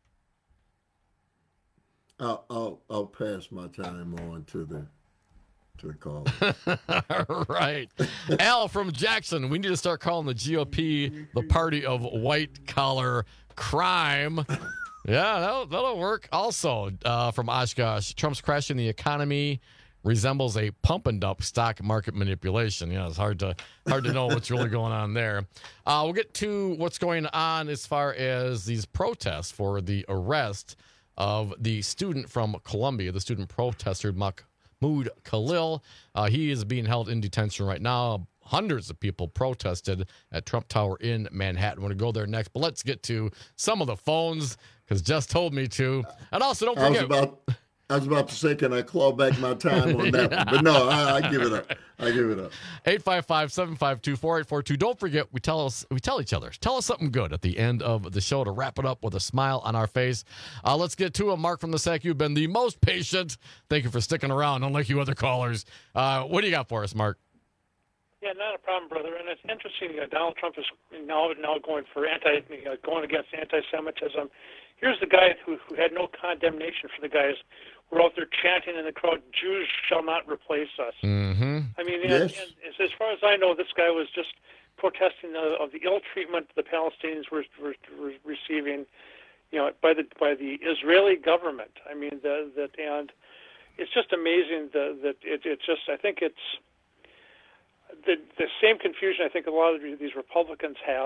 I'll I'll, I'll pass my time on to the. Call. Right. Al from Jackson, we need to start calling the G O P the party of white-collar crime. Yeah, that'll, that'll work. Also, uh, from Oshkosh, Trump's crashing the economy resembles a pump and dump stock market manipulation. Yeah, it's hard to hard to know what's really going on there. Uh, we'll get to what's going on as far as these protests for the arrest of the student from Columbia, the student protester, Muck Mahmoud Khalil. Uh, he is being held in detention right now. Hundreds of people protested at Trump Tower in Manhattan. We're going to go there next, but let's get to some of the phones because Jess told me to. And also, don't forget. I was about, I was about to say, can I claw back my time on that one? But no, I, I give it up. I give it up. eight five five, seven five two, four eight four two. Don't forget, we tell us, we tell each other, tell us something good at the end of the show to wrap it up with a smile on our face. Uh, let's get to a Mark from the Sac. You've been the most patient. Thank you for sticking around, unlike you other callers. Uh, what do you got for us, Mark? Yeah, not a problem, brother. And it's interesting. Uh, Donald Trump is now now going for anti, uh, going against anti-Semitism. Here's the guy who, who had no condemnation for the guys who were out there chanting in the crowd, "Jews shall not replace us." Mm-hmm. I mean, yes. and, and as far as I know, this guy was just protesting the, of the ill treatment the Palestinians were, were, were receiving, you know, by the by the Israeli government. I mean, the, that and it's just amazing the, that it, it's just. I think it's. The, the same confusion I think a lot of these Republicans have,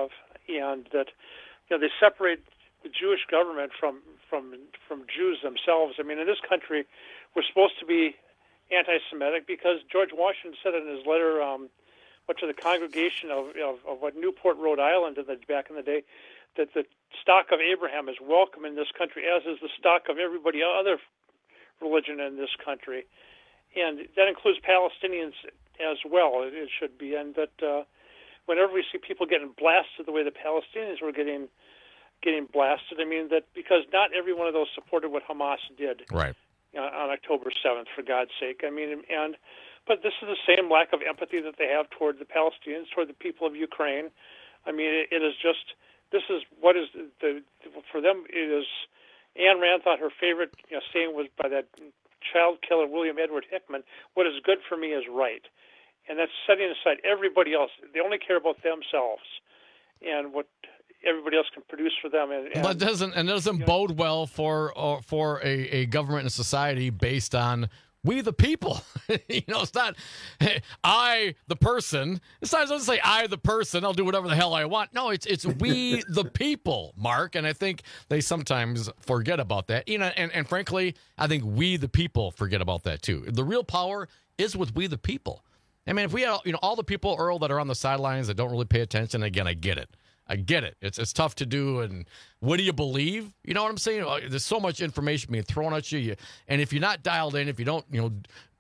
and that you know they separate the Jewish government from from from Jews themselves. I mean, in this country, we're supposed to be anti-Semitic because George Washington said in his letter, um, what to the congregation of, of, of what Newport, Rhode Island, in the, back in the day, that the stock of Abraham is welcome in this country, as is the stock of everybody other religion in this country, and that includes Palestinians as well. It, it should be, and that uh, whenever we see people getting blasted the way the Palestinians were getting getting blasted, I mean that because not every one of those supported what Hamas did, right, uh, on October seventh. For God's sake, I mean, and but this is the same lack of empathy that they have toward the Palestinians, toward the people of Ukraine. I mean, it, it is just. This is what is the for them. It is Ayn Rand thought her favorite you know, saying was by that child killer William Edward Hickman. What is good for me is right, and that's setting aside everybody else. They only care about themselves and what everybody else can produce for them. And, and but doesn't and doesn't you know, bode well for uh, for a, a government and a society based on we the people. You know, it's not hey, I the person. It's not it doesn't say I the person. I'll do whatever the hell I want. No, it's it's we the people, Mark. And I think they sometimes forget about that. You know, and, and frankly, I think we the people forget about that too. The real power is with we the people. I mean, if we had you know all the people, Earl, that are on the sidelines that don't really pay attention. Again, I get it. I get it. It's it's tough to do. And what do you believe? You know what I'm saying? There's so much information being thrown at you. And if you're not dialed in, if you don't, you know,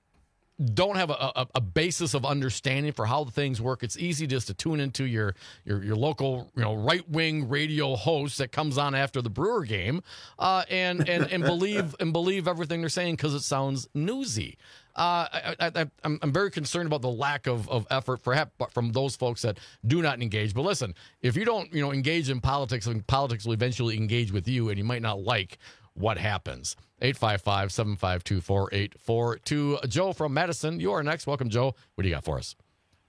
don't have a, a, a basis of understanding for how things work, it's easy just to tune into your your, your local, you know, right wing radio host that comes on after the Brewer game, uh, and and and believe and believe everything they're saying because it sounds newsy. Uh, I, I, I'm, I'm very concerned about the lack of, of effort perhaps from those folks that do not engage. But listen, if you don't, you know, engage in politics, and politics will eventually engage with you, and you might not like what happens. eight five five, seven five two, four eight four two. Joe from Madison, you are next. Welcome, Joe. What do you got for us?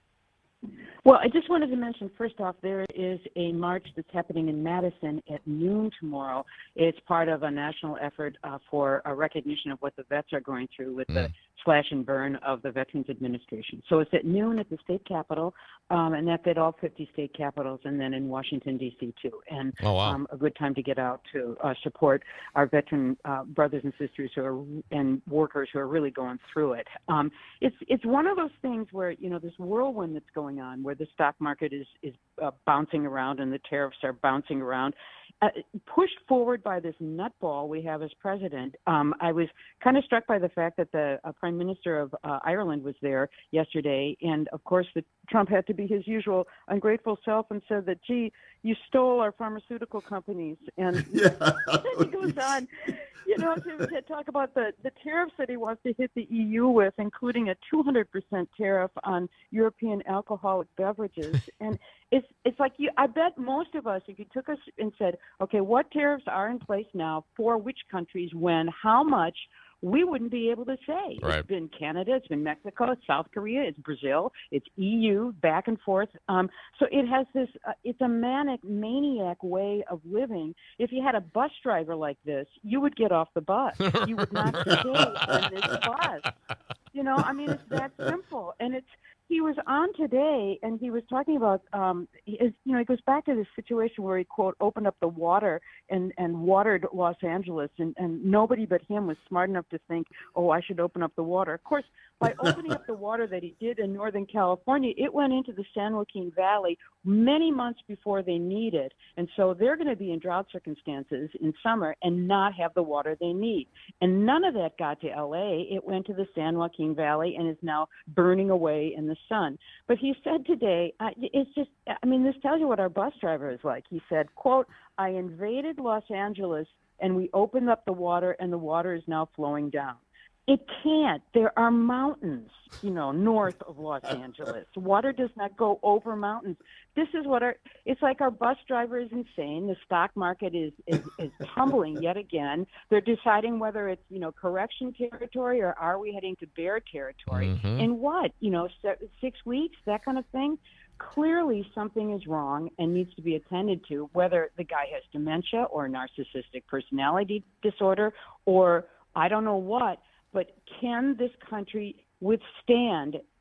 Well, I just wanted to mention, first off, there is a march that's happening in Madison at noon tomorrow. It's part of a national effort uh, for a recognition of what the vets are going through with mm. the slash and burn of the Veterans Administration. So it's at noon at the state capitol, um, and that's at all fifty state capitals, and then in Washington, D C, too. And oh, wow. um, a good time to get out to uh, support our veteran uh, brothers and sisters who are and workers who are really going through it. Um, it's it's one of those things where, you know, this whirlwind that's going on, where the stock market is, is uh, bouncing around and the tariffs are bouncing around, uh, pushed forward by this nutball we have as president. Um, I was kind of struck by the fact that the uh, Prime Minister of uh, Ireland was there yesterday, and of course the, Trump had to be his usual ungrateful self and said that, gee, you stole our pharmaceutical companies. And yeah. then he goes on, you know, to, to talk about the, the tariffs that he wants to hit the E U with, including a two hundred percent tariff on European alcoholic beverages. And it's it's like, you. I bet most of us, if you took us and said, okay, what tariffs are in place now for which countries, when, how much, we wouldn't be able to say. Right. It's been Canada, it's been Mexico, it's South Korea, it's Brazil, it's E U, back and forth. Um, so it has this, uh, it's a manic, maniac way of living. If you had a bus driver like this, you would get off the bus. You would not stay on this bus. You know, I mean, it's that simple. And it's, he was on today, and he was talking about, um, his, you know, he goes back to this situation where he, quote, opened up the water and, and watered Los Angeles, and, and nobody but him was smart enough to think, oh, I should open up the water. Of course, by opening up the water that he did in Northern California, it went into the San Joaquin Valley many months before they need it. And so they're going to be in drought circumstances in summer and not have the water they need. And none of that got to L A. It went to the San Joaquin Valley and is now burning away in the sun. But he said today, uh, it's just, I mean, this tells you what our bus driver is like. He said, quote, I invaded Los Angeles and we opened up the water and the water is now flowing down. It can't. There are mountains, you know, north of Los Angeles. Water does not go over mountains. This is what our, it's like our bus driver is insane. The stock market is, is, is tumbling yet again. They're deciding whether it's, you know, correction territory or are we heading to bear territory? Mm-hmm. In what, you know, six weeks, that kind of thing? Clearly something is wrong and needs to be attended to, whether the guy has dementia or narcissistic personality disorder or I don't know what. But can this country withstand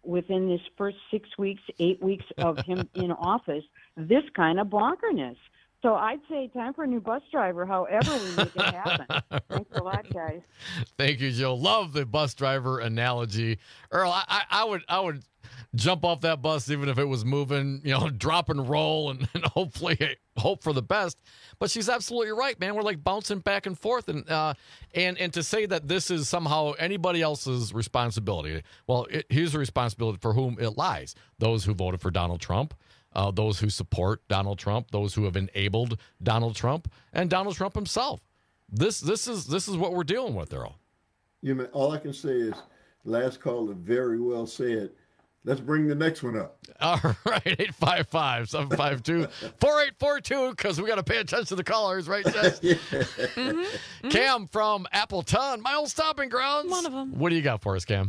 within this first six weeks, eight weeks of him in office, this kind of bonkerness. So I'd say time for a new bus driver, however we make it happen. Thanks a lot, guys. Thank you, Jill. Love the bus driver analogy. Earl, I, I, I would I would jump off that bus even if it was moving, you know, drop and roll and, and hopefully hope for the best. But she's absolutely right, man. We're like bouncing back and forth. And uh, and, and to say that this is somehow anybody else's responsibility, well, it, here's the responsibility for whom it lies. Those who voted for Donald Trump. Uh, those who support Donald Trump, those who have enabled Donald Trump, and Donald Trump himself. This this is this is what we're dealing with, Earl. You know, all I can say is, last caller very well said. Let's bring the next one up. All right, eight five five, seven five two, four eight four two, because we got to pay attention to the callers, right, Jess? Yeah. Mm-hmm. Cam from Appleton, my old stomping grounds. One of them. What do you got for us, Cam?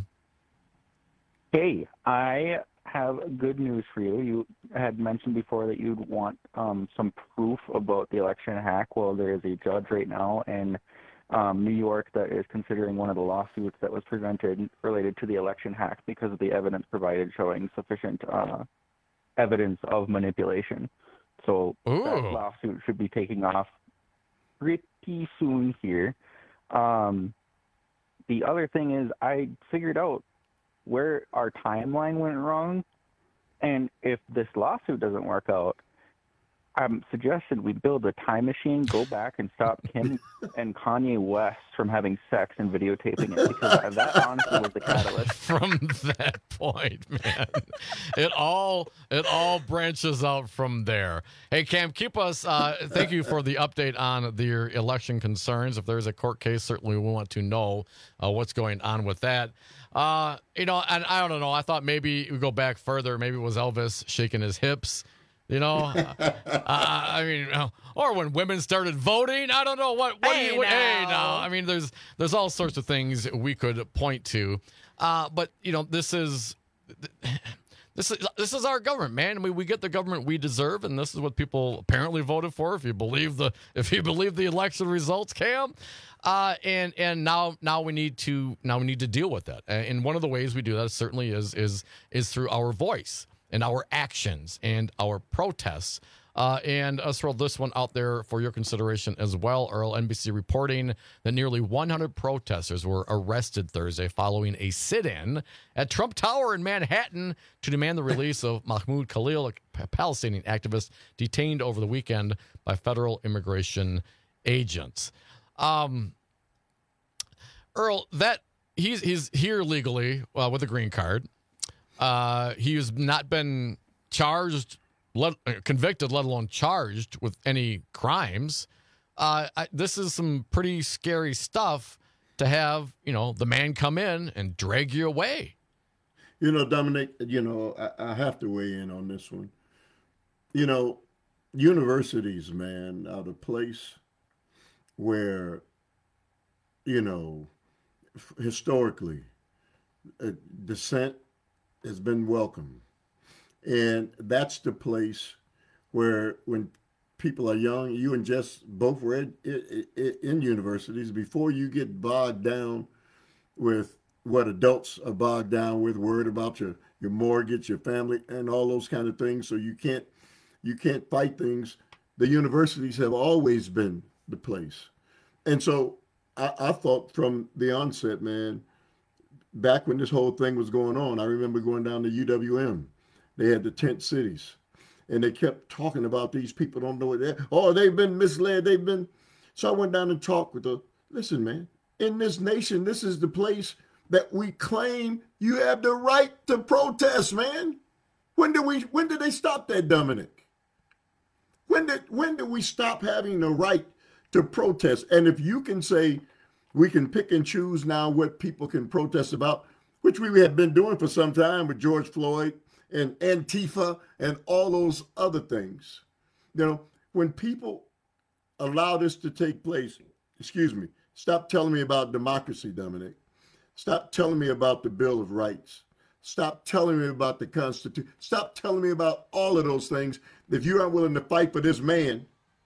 Hey, I have good news for you. You had mentioned before that you'd want um, some proof about the election hack. Well, there is a judge right now in um, New York that is considering one of the lawsuits that was presented related to the election hack because of the evidence provided showing sufficient uh, evidence of manipulation. So Ooh. that lawsuit should be taking off pretty soon here. Um, the other thing is I figured out where our timeline went wrong, and if this lawsuit doesn't work out, I'm suggesting we build a time machine, go back and stop Kim and Kanye West from having sex and videotaping it, because that honestly was the catalyst. From that point, man, it all it all branches out from there. Hey, Cam, keep us. Uh, thank you for the update on the election concerns. If there's a court case, certainly we want to know uh, what's going on with that. Uh, you know, and I don't know. I thought maybe we go back further. Maybe it was Elvis shaking his hips. You know, uh, I mean, or when women started voting. I don't know what. what hey, do you, what, now. hey, now. I mean, there's there's all sorts of things we could point to. Uh, but you know, this is this is this is our government, man. We we get the government we deserve, and this is what people apparently voted for. If you believe the if you believe the election results, Cam. Uh, and and now now we need to now we need to deal with that. And one of the ways we do that certainly is is is through our voice and our actions and our protests. Uh, and let's throw this one out there for your consideration as well, Earl. N B C reporting that nearly one hundred protesters were arrested Thursday following a sit-in at Trump Tower in Manhattan to demand the release of Mahmoud Khalil, a Palestinian activist detained over the weekend by federal immigration agents. Um, Earl, that he's he's here legally uh, with a green card. Uh, he has not been charged, let, uh, convicted, let alone charged with any crimes. Uh, I, this is some pretty scary stuff to have, you know, the man come in and drag you away. You know, Dominic, you know, I, I have to weigh in on this one. You know, universities, man, are the place where, you know, f- historically, uh, dissent has been welcome. And that's the place where when people are young, you and Jess both were in, in, in universities, before you get bogged down with what adults are bogged down with, worried about your, your mortgage, your family, and all those kind of things. So you can't you can't fight things. The universities have always been the place. And so I, I thought from the onset, man, back when this whole thing was going on, I remember going down to U W M. They had the tent cities, and they kept talking about these people don't know what they're, oh, they've been misled. They've been. So I went down and talked with the, listen, man, in this nation, this is the place that we claim you have the right to protest, man. When did we, when did they stop that, Dominic? When did, when did we stop having the right to protest? And if you can say we can pick and choose now what people can protest about, which we have been doing for some time with George Floyd and Antifa and all those other things. You know, when people allow this to take place, excuse me, stop telling me about democracy, Dominic. Stop telling me about the Bill of Rights. Stop telling me about the Constitution. Stop telling me about all of those things. If you aren't willing to fight for this man,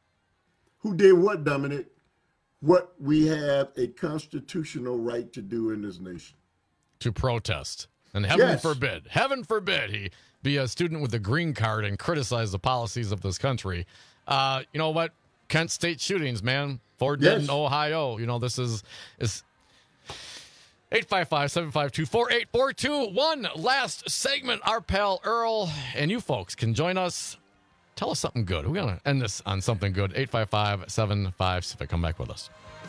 who did what, Dominic? What we have a constitutional right to do in this nation. To protest. And heaven Yes. forbid, heaven forbid he be a student with a green card and criticize the policies of this country. Uh, you know what? Kent State shootings, man. Four dead Yes. in Ohio. You know, this is is eight five five, seven five two, four eight four two. One last segment. Our pal Earl and you folks can join us. Tell us something good. We're going to end this on something good. eight five five, seven five, if I come back with us.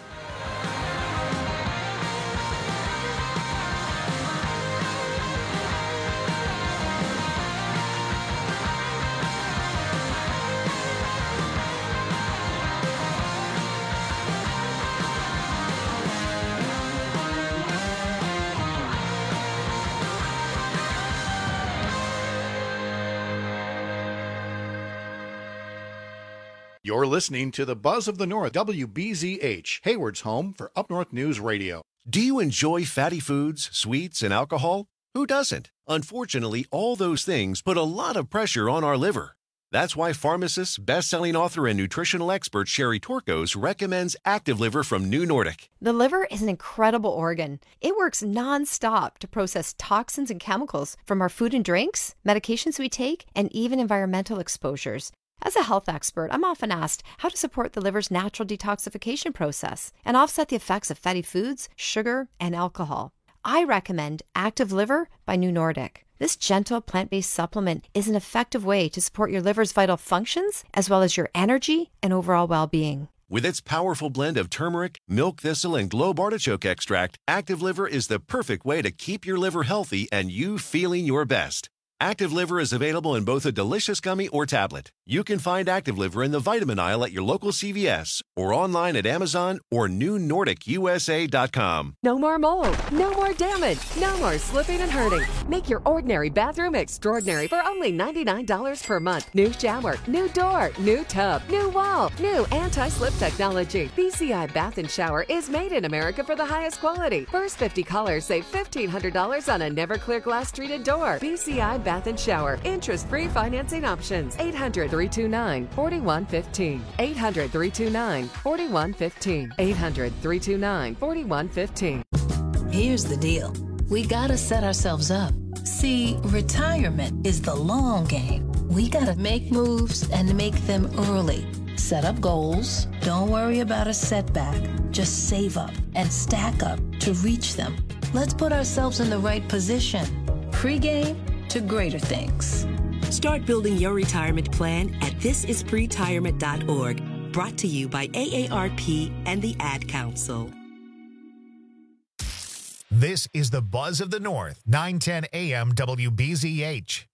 You're listening to the Buzz of the North, W B Z H, Hayward's home for Up North News Radio. Do you enjoy fatty foods, sweets, and alcohol? Who doesn't? Unfortunately, all those things put a lot of pressure on our liver. That's why pharmacist, best-selling author, and nutritional expert Sherry Torkos recommends Active Liver from New Nordic. The liver is an incredible organ. It works nonstop to process toxins and chemicals from our food and drinks, medications we take, and even environmental exposures. As a health expert, I'm often asked how to support the liver's natural detoxification process and offset the effects of fatty foods, sugar, and alcohol. I recommend Active Liver by New Nordic. This gentle plant-based supplement is an effective way to support your liver's vital functions as well as your energy and overall well-being. With its powerful blend of turmeric, milk thistle, and globe artichoke extract, Active Liver is the perfect way to keep your liver healthy and you feeling your best. Active Liver is available in both a delicious gummy or tablet. You can find Active Liver in the vitamin aisle at your local C V S or online at Amazon or new nordic u s a dot com. No more mold, no more damage, no more slipping and hurting. Make your ordinary bathroom extraordinary for only ninety-nine dollars per month. New shower, new door, new tub, new wall, new anti-slip technology. B C I Bath and Shower is made in America for the highest quality. First fifty callers save fifteen hundred dollars on a never clear glass treated door. B C I Bath and Shower. Interest-free financing options. eight hundred, three two nine, four one one five. eight hundred, three two nine, four one one five. eight hundred, three two nine, four one one five. Here's the deal. We gotta set ourselves up. See, retirement is the long game. We gotta make moves and make them early. Set up goals. Don't worry about a setback. Just save up and stack up to reach them. Let's put ourselves in the right position. Pre-game to greater things. Start building your retirement plan at this is pretirement dot org. Brought to you by A A R P and the Ad Council. This is the Buzz of the North, nine ten A M W B Z H.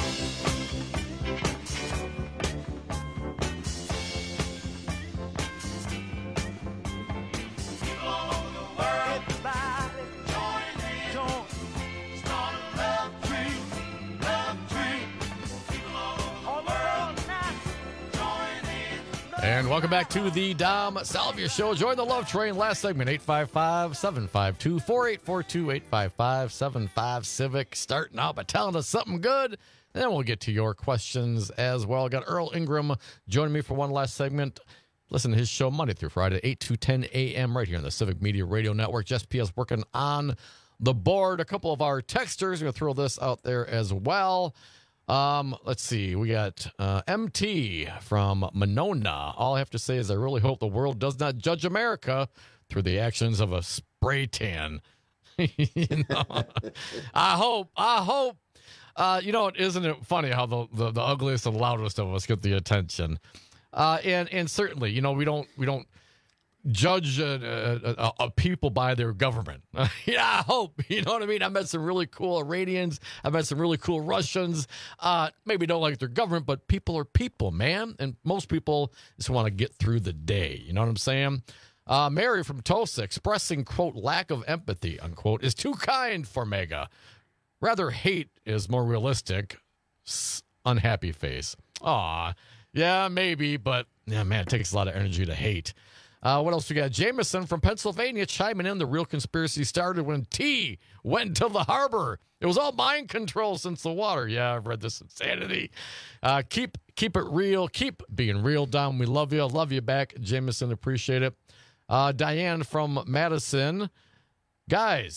And welcome back to the Dom Salvia Show. Join the Love Train. Last segment, eight five five, seven five two, four eight four two, eight five five, seven five Civic. Starting out by telling us something good. And then we'll get to your questions as well. Got Earl Ingram joining me for one last segment. Listen to his show Monday through Friday, eight to ten A M right here on the Civic Media Radio Network. Just P S working on the board. A couple of our texters. We're going to throw this out there as well. Um, let's see. We got uh, M T from Monona. All I have to say is I really hope the world does not judge America through the actions of a spray tan. you know, I hope. I hope. Uh, you know, isn't it funny how the, the, the ugliest and loudest of us get the attention? Uh, and and certainly, you know, we don't we don't judge a, a, a people by their government. yeah, I hope. You know what I mean? I met some really cool Iranians. I met some really cool Russians. Uh, maybe don't like their government, but people are people, man. And most people just want to get through the day. You know what I'm saying? Uh, Mary from Tulsa expressing, quote, lack of empathy, unquote, is too kind for Mega. Rather, hate is more realistic. S- unhappy face. Aw, yeah, maybe, but yeah, man, it takes a lot of energy to hate. Uh, what else we got? Jameson from Pennsylvania chiming in. The real conspiracy started when T went to the harbor. It was all mind control since the water. Yeah, I've read this insanity. Uh, keep keep it real. Keep being real, Dom. We love you. Love you back, Jameson. Appreciate it. Uh, Diane from Madison. Guys,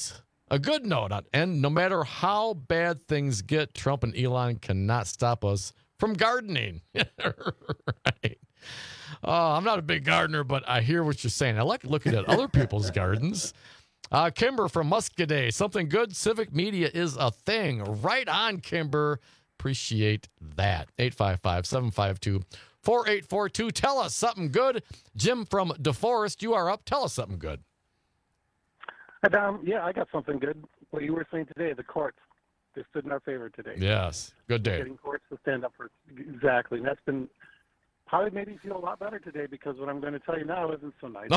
A good note. On, and no matter how bad things get, Trump and Elon cannot stop us from gardening. Right. Uh, I'm not a big gardener, but I hear what you're saying. I like looking at other people's gardens. Uh, Kimber from Muscadet. Something good. Civic media is a thing. Right on, Kimber. Appreciate that. eight five five, seven five two, four eight four two. Tell us something good. Jim from DeForest, you are up. Tell us something good. Hi, Dom. Yeah, I got something good. What you were saying today, the courts, they stood in our favor today. Yes. Good day. Getting courts to stand up for exactly. And that's been probably made me feel a lot better today because what I'm going to tell you now isn't so nice.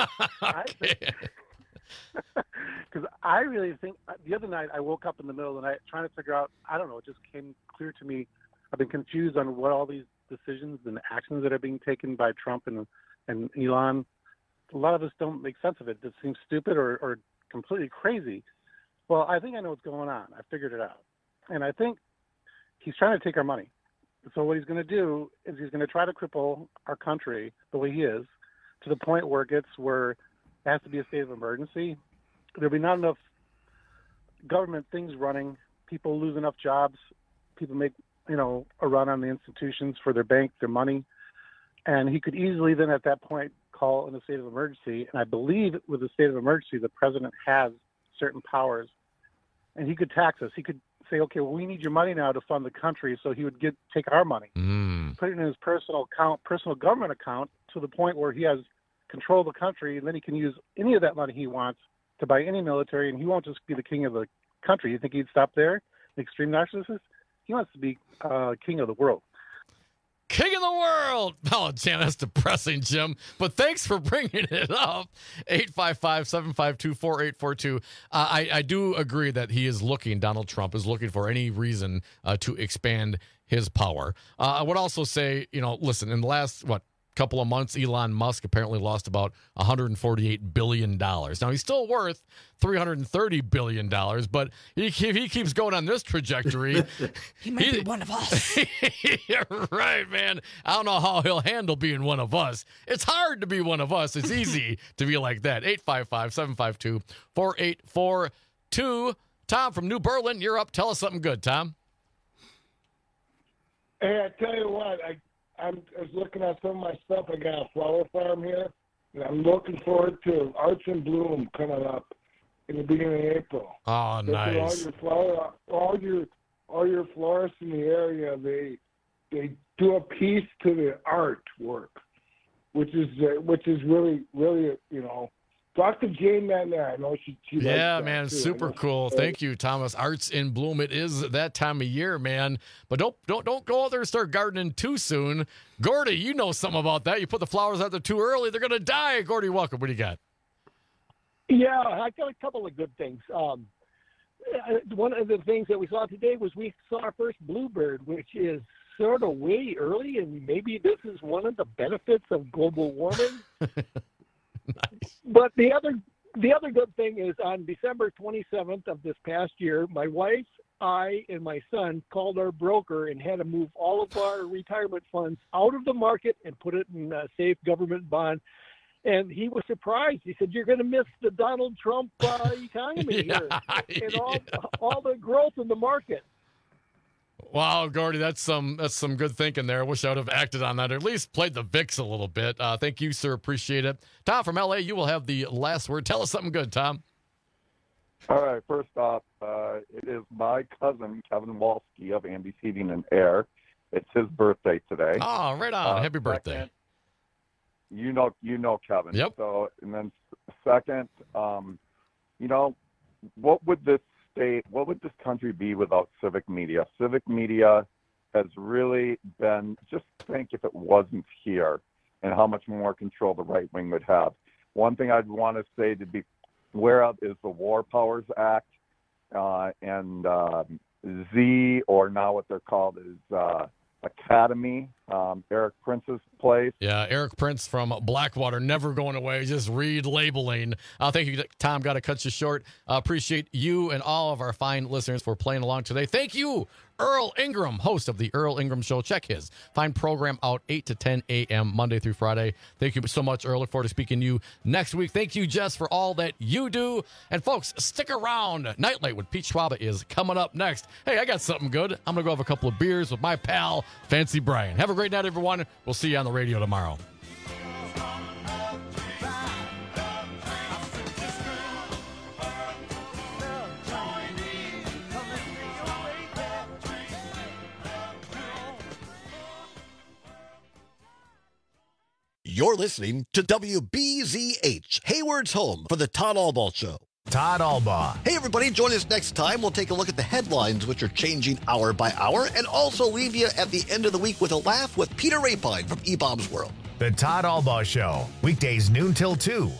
Because I really think the other night I woke up in the middle of the night trying to figure out, I don't know, it just came clear to me. I've been confused on what all these decisions and actions that are being taken by Trump and and Elon. A lot of us don't make sense of it. It seems stupid or, or completely crazy. Well, I think I know what's going on. I figured it out. And I think he's trying to take our money. So what he's going to do is he's going to try to cripple our country the way he is to the point where it gets where it has to be a state of emergency. There'll be not enough government things running. People lose enough jobs. People make, you know, a run on the institutions for their bank, their money. And he could easily then at that point call in a state of emergency. And I believe with the state of emergency, the president has certain powers. And he could tax us. He could say, okay, well, we need your money now to fund the country. So he would get take our money, mm. put it in his personal account, personal government account to the point where he has control of the country. And then he can use any of that money he wants to buy any military. And he won't just be the king of the country. You think he'd stop there? The extreme narcissist? He wants to be uh, king of the world. King of the world. Oh, damn, that's depressing, Jim. But thanks for bringing it up. eight five five, seven five two, four eight four two. Uh, I, I do agree that he is looking, Donald Trump is looking for any reason uh, to expand his power. Uh, I would also say, you know, listen, in the last, what, couple of months, Elon Musk apparently lost about one hundred forty-eight billion dollars. Now, he's still worth three hundred thirty billion dollars, but he, if he keeps going on this trajectory... he might he, be one of us. Yeah, right, man. I don't know how he'll handle being one of us. It's hard to be one of us. It's easy to be like that. eight five five, seven five two, four eight four two. Tom from New Berlin, you're up. Tell us something good, Tom. Hey, I tell you what, I I'm, I was looking at some of my stuff. I got a flower farm here, and I'm looking forward to Arts in Bloom coming up in the beginning of April. Oh, This nice. All your flower, all your all your florists in the area, they they do a piece to the artwork, which is uh, which is really really you know. Talk to Jane man there. I know she. she Yeah, likes man, that too. super cool. Thank you, Thomas. Arts in Bloom. It is that time of year, man. But don't don't don't go out there and start gardening too soon. Gordy, you know something about that. You put the flowers out there too early, they're gonna die. Gordy, welcome. What do you got? Yeah, I got a couple of good things. Um, uh, one of the things that we saw today was we saw our first bluebird, which is sort of way early, and maybe this is one of the benefits of global warming. Nice. But the other the other good thing is on December twenty-seventh of this past year, my wife, I, and my son called our broker and had to move all of our retirement funds out of the market and put it in a safe government bond. And he was surprised. He said, "You're going to miss the Donald Trump uh, economy Yeah, here and all all the growth in the market." Wow, Gordy, that's some that's some good thinking there. I wish I would have acted on that, or at least played the V I X a little bit. Uh, thank you, sir. Appreciate it. Tom from L A, you will have the last word. Tell us something good, Tom. All right. First off, uh, it is my cousin, Kevin Walski of Andy's Heating and Air. It's his birthday today. Oh, right on. Uh, Happy birthday. Second, you know, you know Kevin. Yep. So, and then second, um, you know, what would this state, what would this country be without civic media? Civic media has really been, just think if it wasn't here and how much more control the right wing would have. One thing I'd want to say to be aware of is the War Powers Act uh, and um, Z, or now what they're called is uh, Academy um, Eric Prince's place. Yeah, Eric Prince from Blackwater, never going away. Just read labeling. Uh, thank you, Tom. Got to cut you short. Uh, appreciate you and all of our fine listeners for playing along today. Thank you, Earl Ingram, host of the Earl Ingram Show. Check his fine program out eight to ten a.m. Monday through Friday. Thank you so much, Earl. Look forward to speaking to you next week. Thank you, Jess, for all that you do. And folks, stick around. Nightlight with Pete Schwaba is coming up next. Hey, I got something good. I'm going to go have a couple of beers with my pal, Fancy Brian. Have a great night, everyone. We'll see you on the radio tomorrow. You're listening to W B Z H, Hayward's home for the Todd Albaugh Show. Todd Albaugh. Hey, everybody, join us next time. We'll take a look at the headlines, which are changing hour by hour, and also leave you at the end of the week with a laugh with Peter Rapine from E-Bombs World. The Todd Albaugh Show, weekdays noon till two.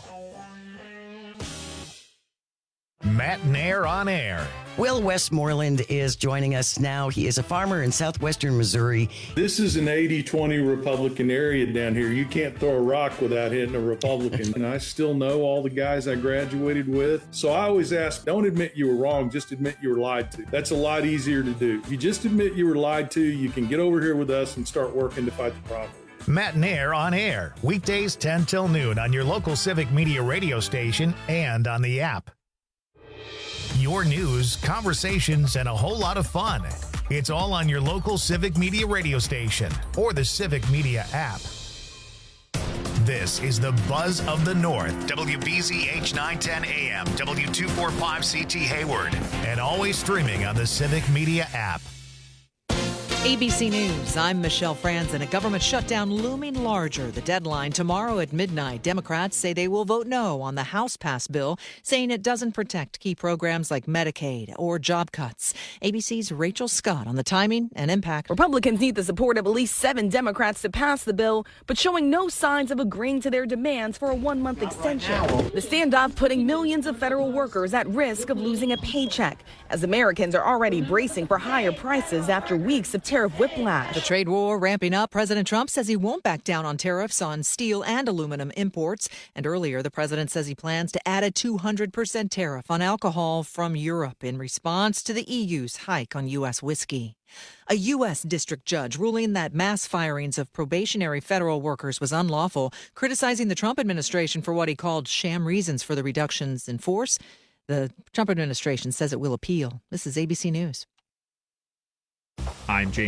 Matt Nair on air. Will Westmoreland is joining us now. He is a farmer in southwestern Missouri. This is an eighty twenty Republican area down here. You can't throw a rock without hitting a Republican. And I still know all the guys I graduated with. So I always ask, don't admit you were wrong, just admit you were lied to. That's a lot easier to do. If you just admit you were lied to, you can get over here with us and start working to fight the problem. Matt Nair on air, weekdays ten till noon on your local Civic Media radio station and on the app. Your news, conversations, and a whole lot of fun. It's all on your local Civic Media radio station or the Civic Media app. This is the Buzz of the North, W B Z H nine ten A M, W two forty-five C T Hayward, and always streaming on the Civic Media app. A B C News, I'm Michelle Franzen. A government shutdown looming larger. The deadline tomorrow at midnight. Democrats say they will vote no on the House-passed bill, saying it doesn't protect key programs like Medicaid or job cuts. A B C's Rachel Scott on the timing and impact. Republicans need the support of at least seven Democrats to pass the bill, but showing no signs of agreeing to their demands for a one-month extension. The standoff putting millions of federal workers at risk of losing a paycheck, as Americans are already bracing for higher prices after weeks of tariff whiplash. The trade war ramping up. President Trump says he won't back down on tariffs on steel and aluminum imports. And earlier, the president says he plans to add a two hundred percent tariff on alcohol from Europe in response to the E U's hike on U S whiskey. A U S district judge ruling that mass firings of probationary federal workers was unlawful, criticizing the Trump administration for what he called sham reasons for the reductions in force. The Trump administration says it will appeal. This is A B C News. I'm James